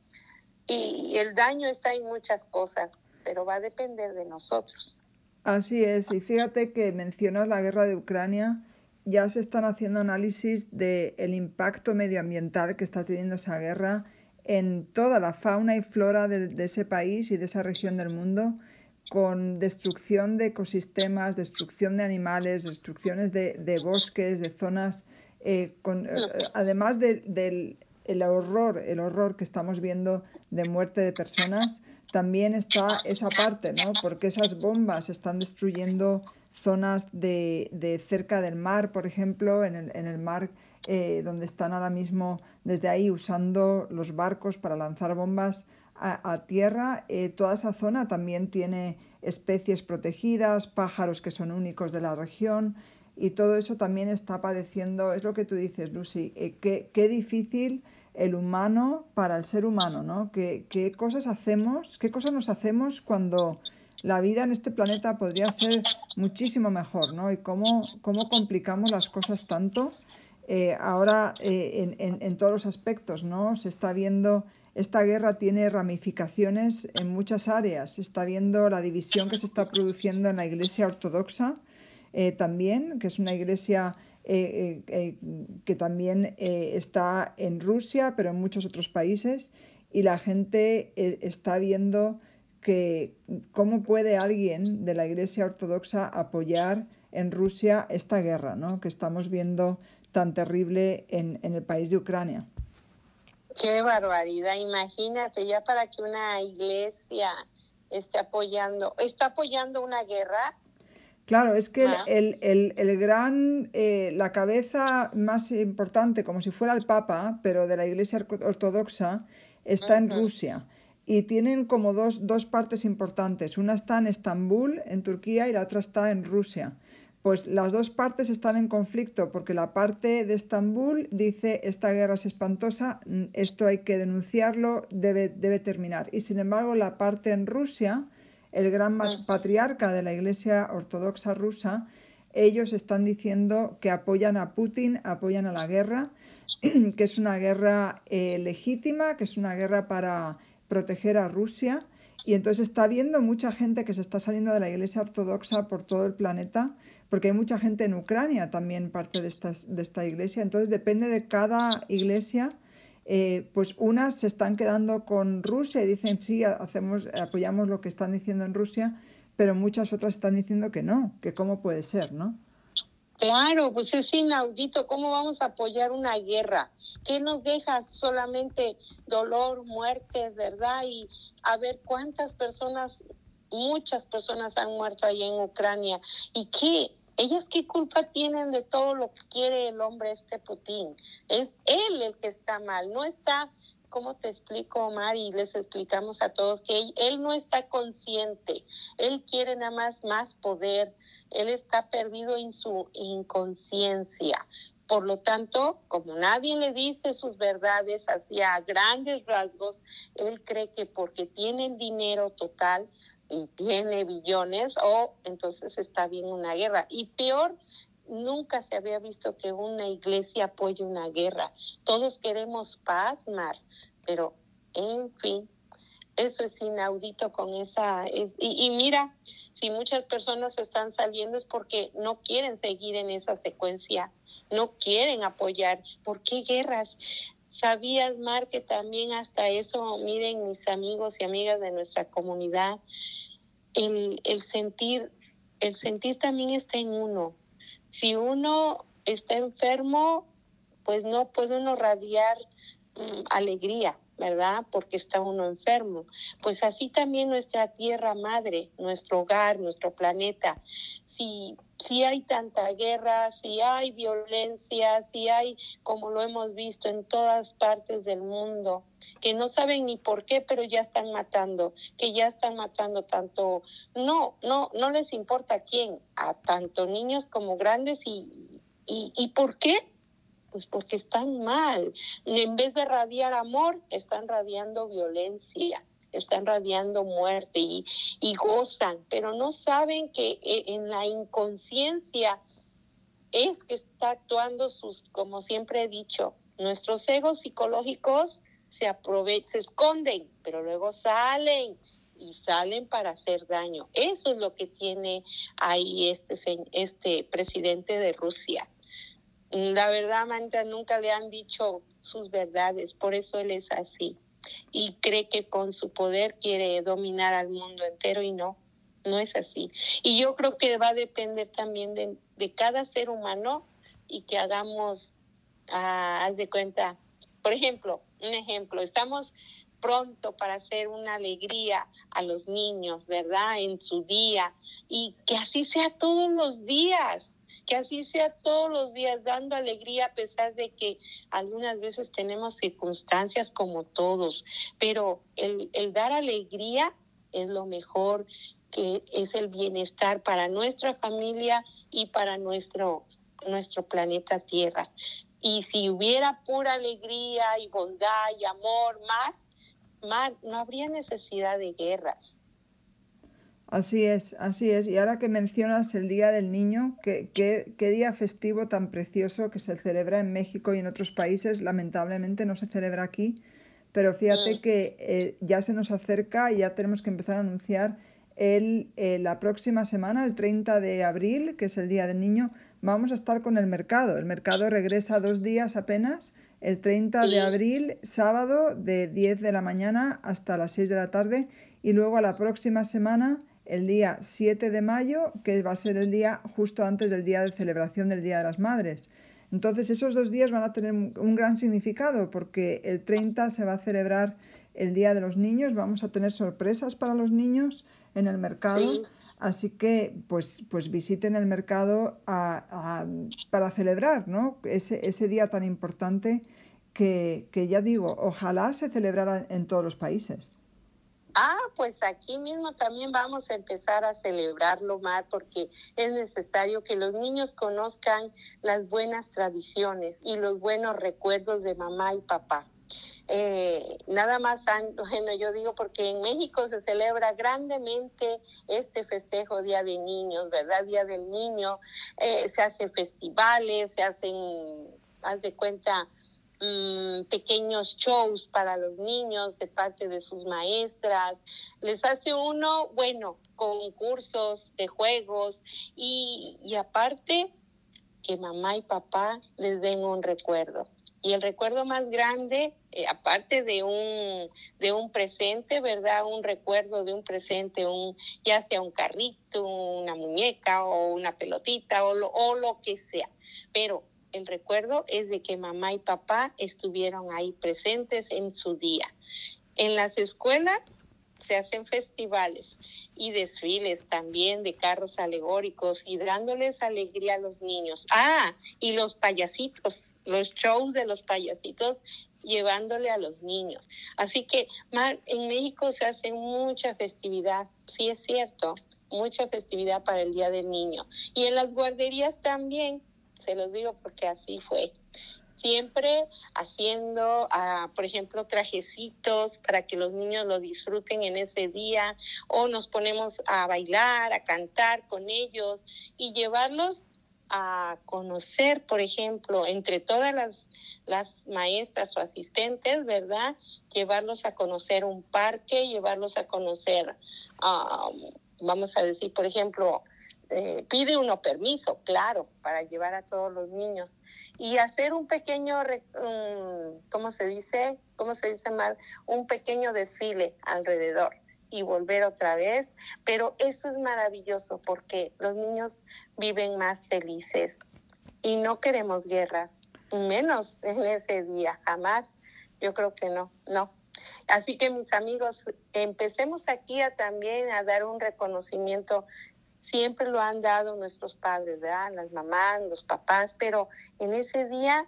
y el daño está en muchas cosas, pero va a depender de nosotros. Así es, y fíjate que mencionas la guerra de Ucrania, ya se están haciendo análisis del impacto medioambiental que está teniendo esa guerra en toda la fauna y flora de, de ese país y de esa región del mundo, con destrucción de ecosistemas, destrucción de animales, destrucciones de, de bosques, de zonas, eh, con, eh, además de, del el horror, el horror que estamos viendo de muerte de personas, también está esa parte, ¿no? Porque esas bombas están destruyendo zonas de, de cerca del mar, por ejemplo, en el, en el mar eh, donde están ahora mismo desde ahí usando los barcos para lanzar bombas a, a tierra. Eh, toda esa zona también tiene especies protegidas, pájaros que son únicos de la región, y todo eso también está padeciendo, es lo que tú dices, Lucy, eh, qué, qué difícil el humano para el ser humano, ¿no? ¿Qué, qué cosas hacemos, qué cosas nos hacemos cuando la vida en este planeta podría ser muchísimo mejor, ¿no? Y cómo, cómo complicamos las cosas tanto. Eh, ahora, eh, en, en, en todos los aspectos, ¿no? Se está viendo, esta guerra tiene ramificaciones en muchas áreas. Se está viendo la división que se está produciendo en la Iglesia Ortodoxa, eh, también, que es una iglesia eh, eh, eh, que también eh, está en Rusia, pero en muchos otros países, y la gente eh, está viendo que cómo puede alguien de la Iglesia Ortodoxa apoyar en Rusia esta guerra, ¿no? Que estamos viendo tan terrible en, en el país de Ucrania. Qué barbaridad, imagínate, ya para que una iglesia esté apoyando, está apoyando una guerra. Claro, es que el, el, el, el gran, eh, la cabeza más importante, como si fuera el Papa, pero de la Iglesia Ortodoxa, está en Rusia. Y tienen como dos, dos partes importantes. Una está en Estambul, en Turquía, y la otra está en Rusia. Pues las dos partes están en conflicto, porque la parte de Estambul dice esta guerra es espantosa, esto hay que denunciarlo, debe, debe terminar. Y sin embargo, la parte en Rusia, el gran patriarca de la Iglesia Ortodoxa rusa, ellos están diciendo que apoyan a Putin, apoyan a la guerra, que es una guerra eh, legítima, que es una guerra para proteger a Rusia. Y entonces está habiendo mucha gente que se está saliendo de la Iglesia Ortodoxa por todo el planeta, porque hay mucha gente en Ucrania también parte de, estas, de esta iglesia. Entonces depende de cada iglesia. Eh, pues unas se están quedando con Rusia y dicen sí, hacemos, apoyamos lo que están diciendo en Rusia, pero muchas otras están diciendo que no, que cómo puede ser, ¿no? Claro, pues es inaudito. ¿Cómo vamos a apoyar una guerra? ¿Qué nos deja? Solamente dolor, muertes, ¿verdad? Y a ver cuántas personas, muchas personas han muerto ahí en Ucrania. ¿Y qué? ¿Ellas qué culpa tienen de todo lo que quiere el hombre este Putin? Es él el que está mal, no está... ¿Cómo te explico, Omar? Y les explicamos a todos que él, él no está consciente. Él quiere nada más más poder. Él está perdido en su inconsciencia. Por lo tanto, como nadie le dice sus verdades hacia grandes rasgos, él cree que porque tiene el dinero total y tiene billones, o oh, entonces está bien una guerra. Y peor, nunca se había visto que una iglesia apoye una guerra. Todos queremos paz, Mar, pero en fin, eso es inaudito con esa... Es, y, y mira, si muchas personas están saliendo es porque no quieren seguir en esa secuencia, no quieren apoyar. ¿Por qué guerras? ¿Sabías, Mar, que también hasta eso, miren mis amigos y amigas de nuestra comunidad, el, el sentir, el sentir también está en uno? Si uno está enfermo, pues no puede uno radiar um, alegría, ¿verdad? Porque está uno enfermo. Pues así también nuestra tierra madre, nuestro hogar, nuestro planeta. Si, si hay tanta guerra, si hay violencia, si hay, como lo hemos visto en todas partes del mundo, que no saben ni por qué, pero ya están matando, que ya están matando tanto, no, no, no les importa quién, a tanto niños como grandes. y, y, ¿y por qué? Pues porque están mal. En vez de radiar amor, están radiando violencia, están radiando muerte y, y gozan, pero no saben que en la inconsciencia es que está actuando sus, como siempre he dicho, nuestros egos psicológicos se aprove- se esconden, pero luego salen y salen para hacer daño. Eso es lo que tiene ahí este, este presidente de Rusia. La verdad, Manta, nunca le han dicho sus verdades, por eso él es así. Y cree que con su poder quiere dominar al mundo entero y no. no es así. Y yo creo que va a depender también de, de cada ser humano y que hagamos, ah, haz de cuenta, por ejemplo, un ejemplo, estamos pronto para hacer una alegría a los niños, ¿verdad? En su día, y que así sea todos los días, que así sea todos los días, dando alegría a pesar de que algunas veces tenemos circunstancias como todos, pero el, el dar alegría es lo mejor, que es el bienestar para nuestra familia y para nuestro, nuestro planeta Tierra. Y si hubiera pura alegría y bondad y amor más, Mar, no habría necesidad de guerras. Así es, así es. Y ahora que mencionas el Día del Niño, qué, qué, qué día festivo tan precioso que se celebra en México y en otros países. Lamentablemente no se celebra aquí, pero fíjate Mm. que eh, ya se nos acerca y ya tenemos que empezar a anunciar el, eh, la próxima semana, el treinta de abril, que es el Día del Niño, vamos a estar con el mercado. El mercado regresa dos días apenas, el treinta de abril, sábado, de diez de la mañana hasta las seis de la tarde, y luego a la próxima semana, el día siete de mayo, que va a ser el día justo antes del día de celebración del Día de las Madres. Entonces esos dos días van a tener un gran significado, porque el treinta se va a celebrar el Día de los Niños, vamos a tener sorpresas para los niños en el mercado, sí. Así que pues, pues visiten el mercado a, a, para celebrar, ¿no? ese, ese día tan importante que, que ya digo, ojalá se celebrara en todos los países. Ah, pues aquí mismo también vamos a empezar a celebrarlo, Mar, porque es necesario que los niños conozcan las buenas tradiciones y los buenos recuerdos de mamá y papá. Eh, nada más, bueno, yo digo porque en México se celebra grandemente este festejo Día de Niños, ¿verdad? Día del Niño, eh, se hacen festivales, se hacen, haz de cuenta, mmm, pequeños shows para los niños de parte de sus maestras, les hace uno, bueno, concursos de juegos y, y aparte que mamá y papá les den un recuerdo. Y el recuerdo más grande, eh, aparte de un, de un presente, ¿verdad? Un recuerdo de un presente, un, ya sea un carrito, una muñeca o una pelotita o lo, o lo que sea. Pero el recuerdo es de que mamá y papá estuvieron ahí presentes en su día. En las escuelas se hacen festivales y desfiles también de carros alegóricos y dándoles alegría a los niños. Ah, y los payasitos, los shows de los payasitos llevándole a los niños. Así que, Mar, en México se hace mucha festividad, sí es cierto, mucha festividad para el Día del Niño. Y en las guarderías también, se los digo porque así fue. Siempre haciendo, uh, por ejemplo, trajecitos para que los niños lo disfruten en ese día, o nos ponemos a bailar, a cantar con ellos y llevarlos a conocer, por ejemplo, entre todas las, las maestras o asistentes, ¿verdad? Llevarlos a conocer un parque, llevarlos a conocer, uh, vamos a decir, por ejemplo, Eh, pide uno permiso, claro, para llevar a todos los niños y hacer un pequeño, um, ¿cómo se dice? ¿Cómo se dice mal? Un pequeño desfile alrededor y volver otra vez, pero eso es maravilloso porque los niños viven más felices y no queremos guerras, menos en ese día, jamás, yo creo que no, no. Así que mis amigos, empecemos aquí a también a dar un reconocimiento. Siempre lo han dado nuestros padres, ¿verdad? Las mamás, los papás, pero en ese día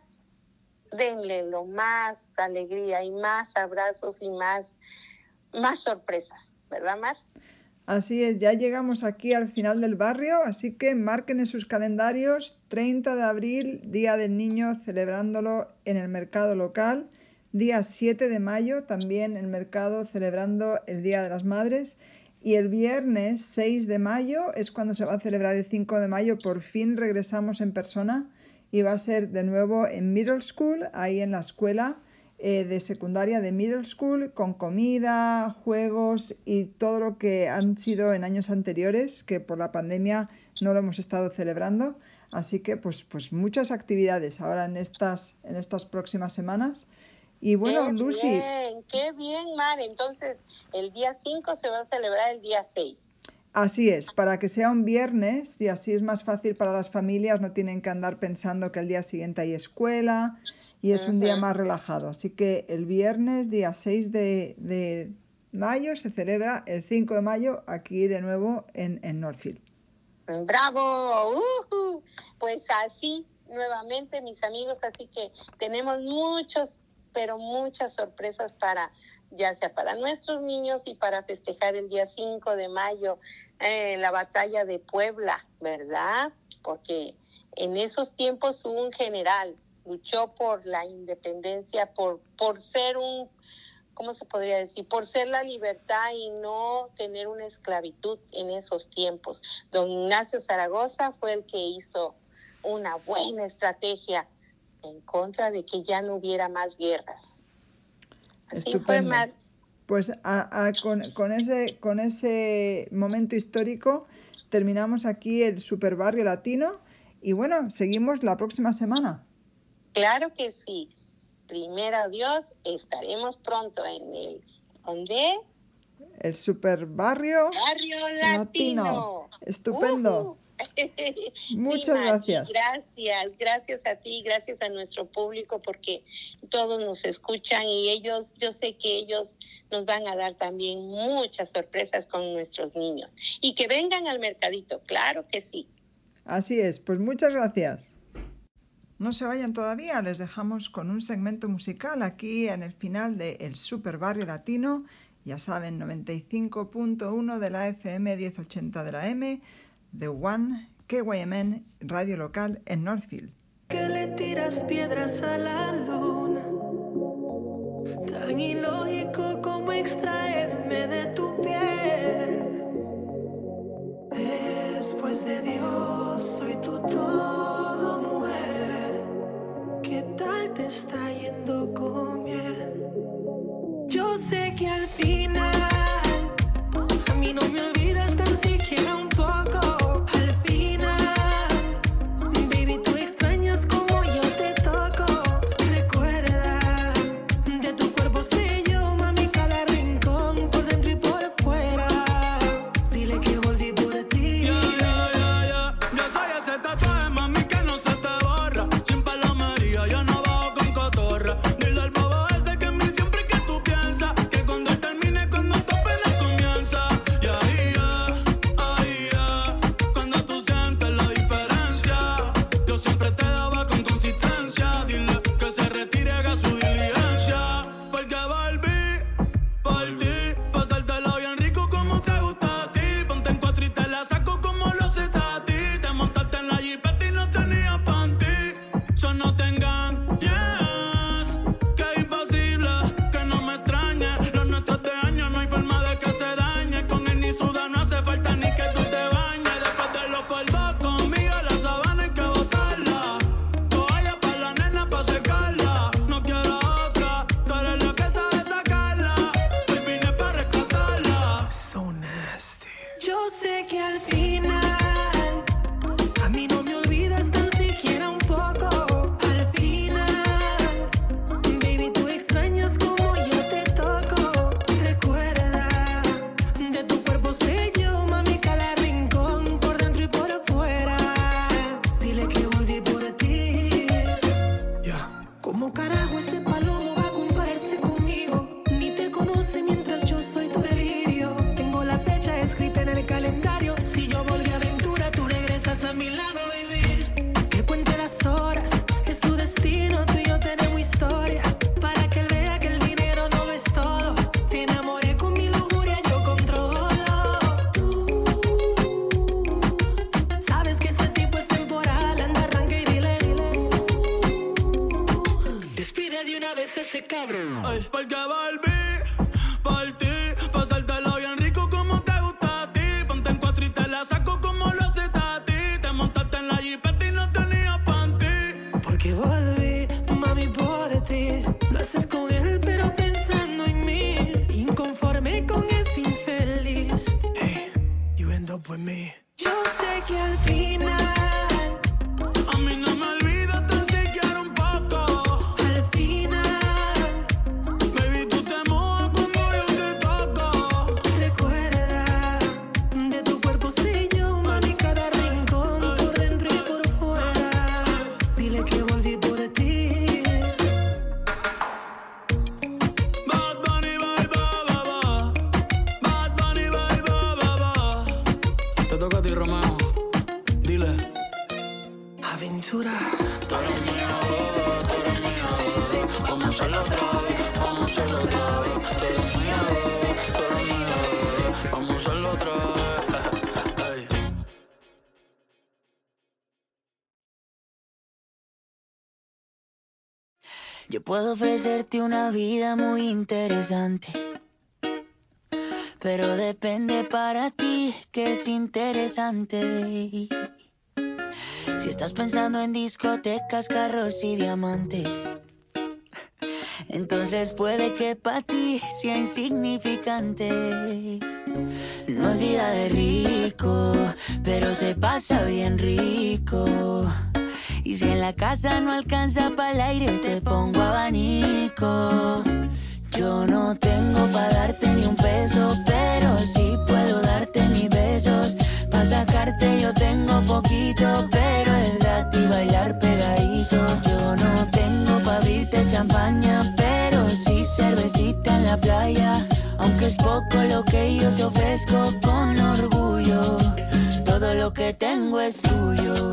denle lo más alegría y más abrazos y más, más sorpresas, ¿verdad, Mar? Así es, ya llegamos aquí al final del barrio, así que marquen en sus calendarios treinta de abril, Día del Niño, celebrándolo en el mercado local, día siete de mayo, también el mercado celebrando el Día de las Madres. Y el viernes seis de mayo es cuando se va a celebrar el cinco de mayo. Por fin regresamos en persona y va a ser de nuevo en Middle School, ahí en la escuela eh, de secundaria de Middle School, con comida, juegos y todo lo que han sido en años anteriores, que por la pandemia no lo hemos estado celebrando. Así que pues, pues muchas actividades ahora en estas, en estas próximas semanas. Y bueno, qué Lucy. Bien, qué bien, Mar. Entonces, el día cinco se va a celebrar el día seis. Así es, para que sea un viernes y así es más fácil para las familias, no tienen que andar pensando que el día siguiente hay escuela y es un día Ujú. más relajado. Así que el viernes, día seis de, de mayo, se celebra el cinco de mayo aquí de nuevo en, en Northfield. ¡Bravo! Uh-huh. Pues así, nuevamente, mis amigos, así que tenemos muchos, pero muchas sorpresas para, ya sea para nuestros niños y para festejar el día cinco de mayo, eh, la batalla de Puebla, ¿verdad? Porque en esos tiempos hubo un general, luchó por la independencia, por, por ser un... ¿cómo se podría decir? Por ser la libertad y no tener una esclavitud en esos tiempos. Don Ignacio Zaragoza fue el que hizo una buena estrategia en contra de que ya no hubiera más guerras. Así Estupendo. fue, Mar. Pues a, a, con, con, ese, con ese momento histórico terminamos aquí el Super Barrio Latino y bueno, seguimos la próxima semana. Claro que sí. Primero Dios, estaremos pronto en el... ¿Dónde? El Super Barrio, Barrio Latino. Latino. Estupendo. Uh-huh. Muchas sí, gracias. Gracias, gracias a ti, gracias a nuestro público porque todos nos escuchan y ellos, yo sé que ellos nos van a dar también muchas sorpresas con nuestros niños. Y que vengan al mercadito, claro que sí. Así es, pues muchas gracias. No se vayan todavía, les dejamos con un segmento musical aquí en el final de El Super Barrio Latino. Ya saben, noventa y cinco punto uno de la F M, mil ochenta de la M, The One, K Y M N, radio local en Northfield. Que le tiras piedras a la luna, tan ilógico como extraerme de tu piel. Después de Dios, soy tu todo, mujer. ¿Qué tal te está yendo con él? Yo sé que al final a mí no me olvidas tan siquiera un poco. Al final, baby, tú extrañas como yo te toco. Recuerda, de tu cuerpo sé yo, mami, cada rincón, por dentro y por fuera. Dile que volví por ti. Yeah, yeah, yeah, yeah. Yo soy ese tatuaje, mami, que no se te borra. Sin palomería, yo no bajo con cotorra. Dile al bobo ese que en mí siempre que tú piensas, que cuando él termine Yo puedo ofrecerte una vida muy interesante, pero depende para ti que es interesante. Si estás pensando en discotecas, carros y diamantes, entonces puede que para ti sea insignificante. No es vida de rico, pero se pasa bien rico. Y si en la casa no alcanza para el aire, te pongo abanico. Yo no tengo para darte ni un peso, pero sí puedo darte mis besos. Pa' sacarte yo tengo poquito, pero es gratis bailar pegadito. Yo no tengo pa' abrirte champaña, pero sí cervecita en la playa. Aunque es poco lo que yo te ofrezco con orgullo, todo lo que tengo es tuyo.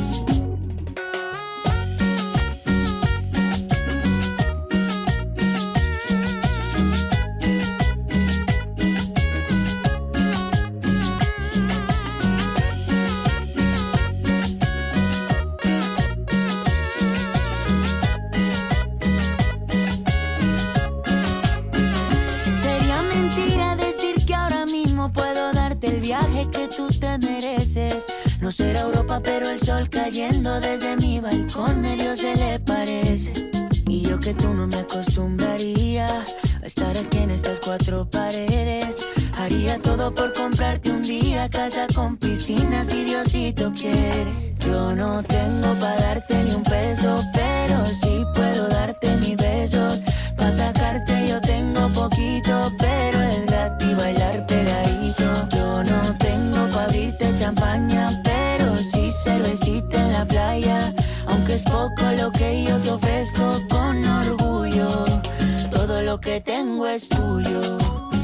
No será Europa, pero el sol cayendo desde mi balcón medio se le parece. Y yo que tú no me acostumbraría a estar aquí en estas cuatro paredes. Haría todo por comprarte un día casa con piscina si Diosito quiere. Yo no tengo pa' darte ni un peso, pero sí puedo darte mis besos. Pa' sacarte yo tengo poquito, pero es gratis bailar pegadito. Yo no tengo pa' abrirte champaña, pero sí cervecita en la playa. Aunque es poco lo que yo te ofrezco con orgullo, todo lo que tengo es tuyo.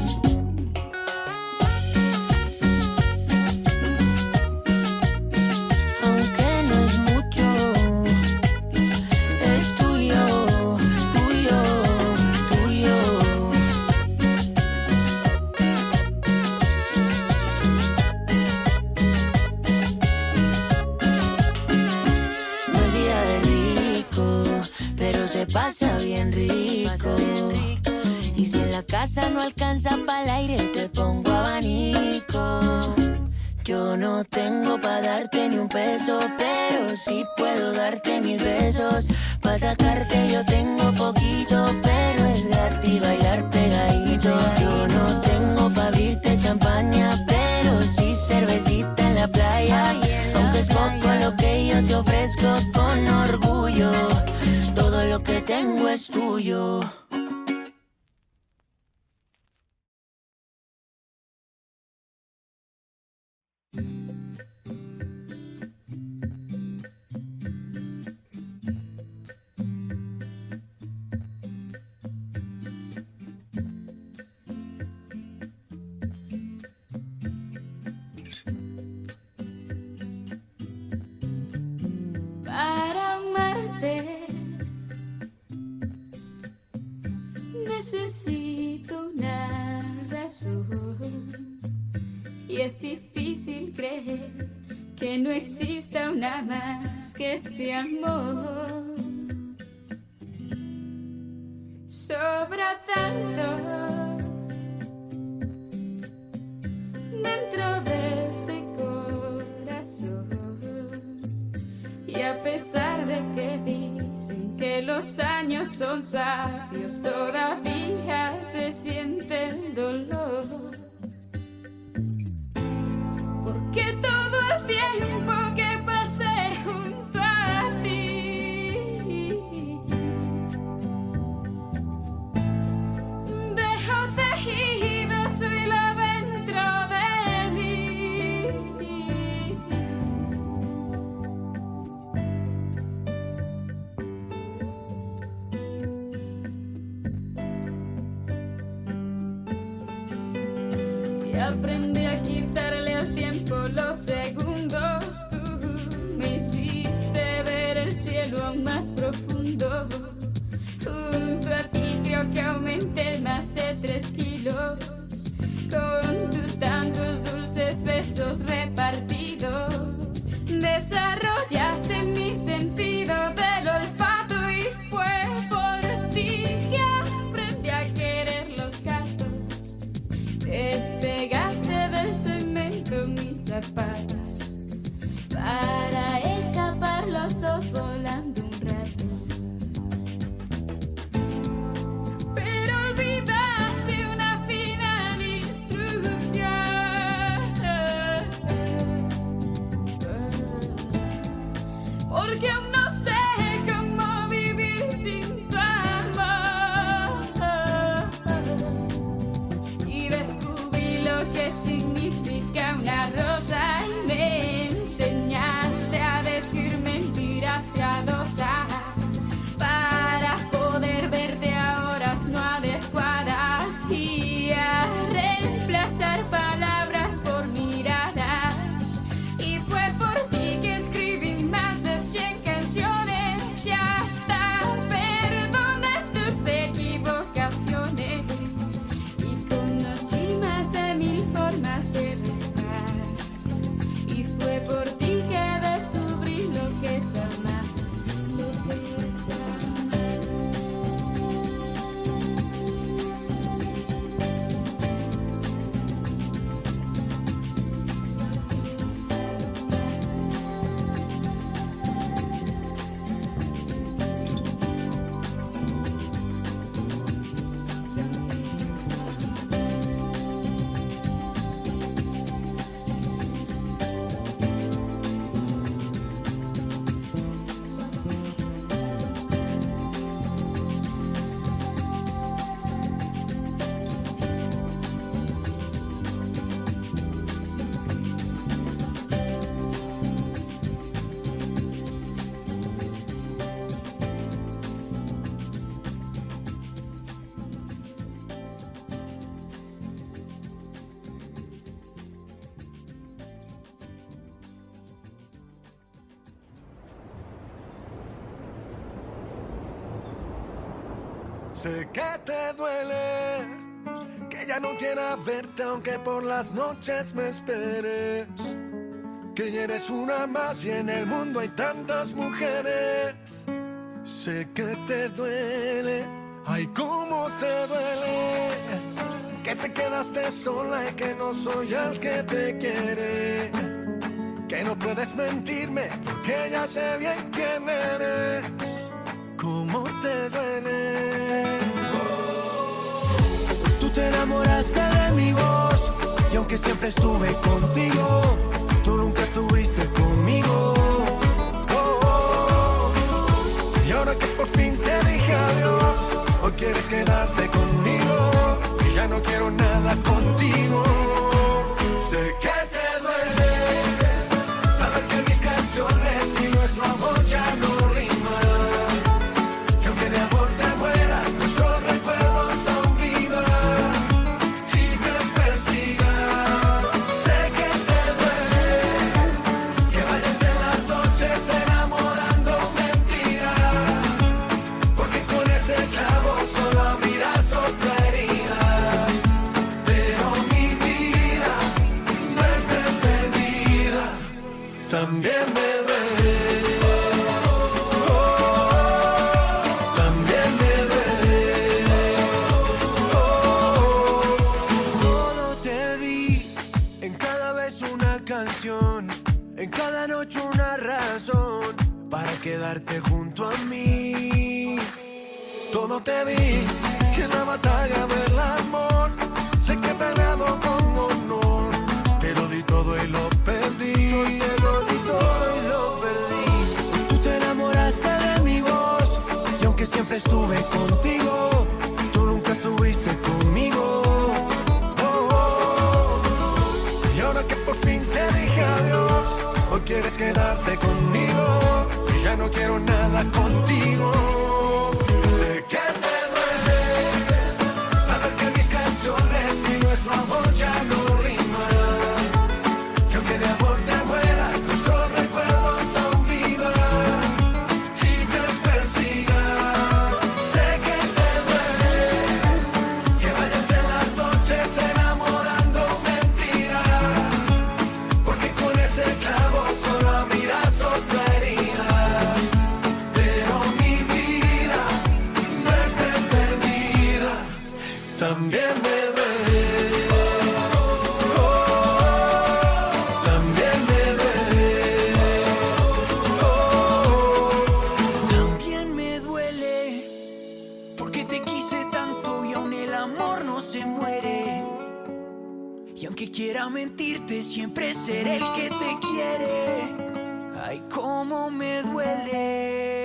Pasa bien rico. Y si en la casa no alcanza para el aire, te pongo abanico. Yo no tengo pa' darte ni un peso, pero sí puedo darte mis besos. Pa' sacarte yo tengo poquito, pero es gratis bailar pegadito. Yo no tengo pa' abrirte champaña, pero sí cervecita en la playa. Aunque es poco lo que yo te ofrezco con orgullo, todo lo que tengo es tuyo. Para amarte necesito una razón, y es difícil creer que no exista una más que este amor. Sobra tanto dentro de este corazón, y a pesar de que dicen que los años son sabios, todavía se siente el dolor. Porque todo el tiempo que pasé junto a ti dejó tejidos su hilo dentro de mí. Y aprendí a quitarle al tiempo los segundos. Tú me hiciste ver el cielo aún más profundo. Junto a ti creo que aumenté más de tres kilos, con tus tantos dulces besos repartidos. Desarrollaste mi sentido del olfato y fue por Sé que te duele, que ya no quiera verte aunque por las noches me esperes. Que ya eres una más y en el mundo hay tantas mujeres. Sé que te duele, ay cómo te duele, que te quedaste sola y que no soy el que te quiere. Que no puedes mentirme porque ya sé bien quién eres. Cómo te duele. Tú te enamoraste de mi voz y aunque siempre estuve contigo, tú nunca estuviste conmigo. Oh, oh. Y ahora que por fin te dije adiós, hoy quieres quedarte conmigo y ya no quiero nada contigo. Sé que te duele saber que mis canciones y nuestro amor ya no riman. Que aunque de amor te mueras, nuestros recuerdos aún vivan y te persigan. Sé que te duele que vayas en las noches enamorando mentiras, porque con ese clavo solo abrirás otra herida. Pero mi vida, verte perdida, también me duele. También me duele. Todo te di, en cada beso una canción, en cada noche una razón para quedarte junto a mí. Todo te di, y en la batalla del amor sé que he peleado con honor. Te lo di todo y lo perdí. Yo te lo di todo y lo perdí. Tú te enamoraste de mi voz y aunque siempre estuve contigo, tú nunca estuviste conmigo. Oh, oh. Y ahora que por fin te dije adiós, hoy quieres quedarte conmigo y ya no quiero nada contigo. Sé que te duele saber que mis canciones y nuestro amor ya no riman. Que aunque de amor te mueras, nuestros recuerdos aún vivan y te persigan. Sé que te duele que vayas en las noches enamorando mentiras, porque con ese clavo solo abrirás otra herida. Pero mi vida, verte perdida, también me duele. Oh, también me duele. Oh, también me duele, porque te quise tanto y aún el amor no se muere. Y aunque quiera mentirte, siempre seré el que te quiere. Ay, cómo me duele.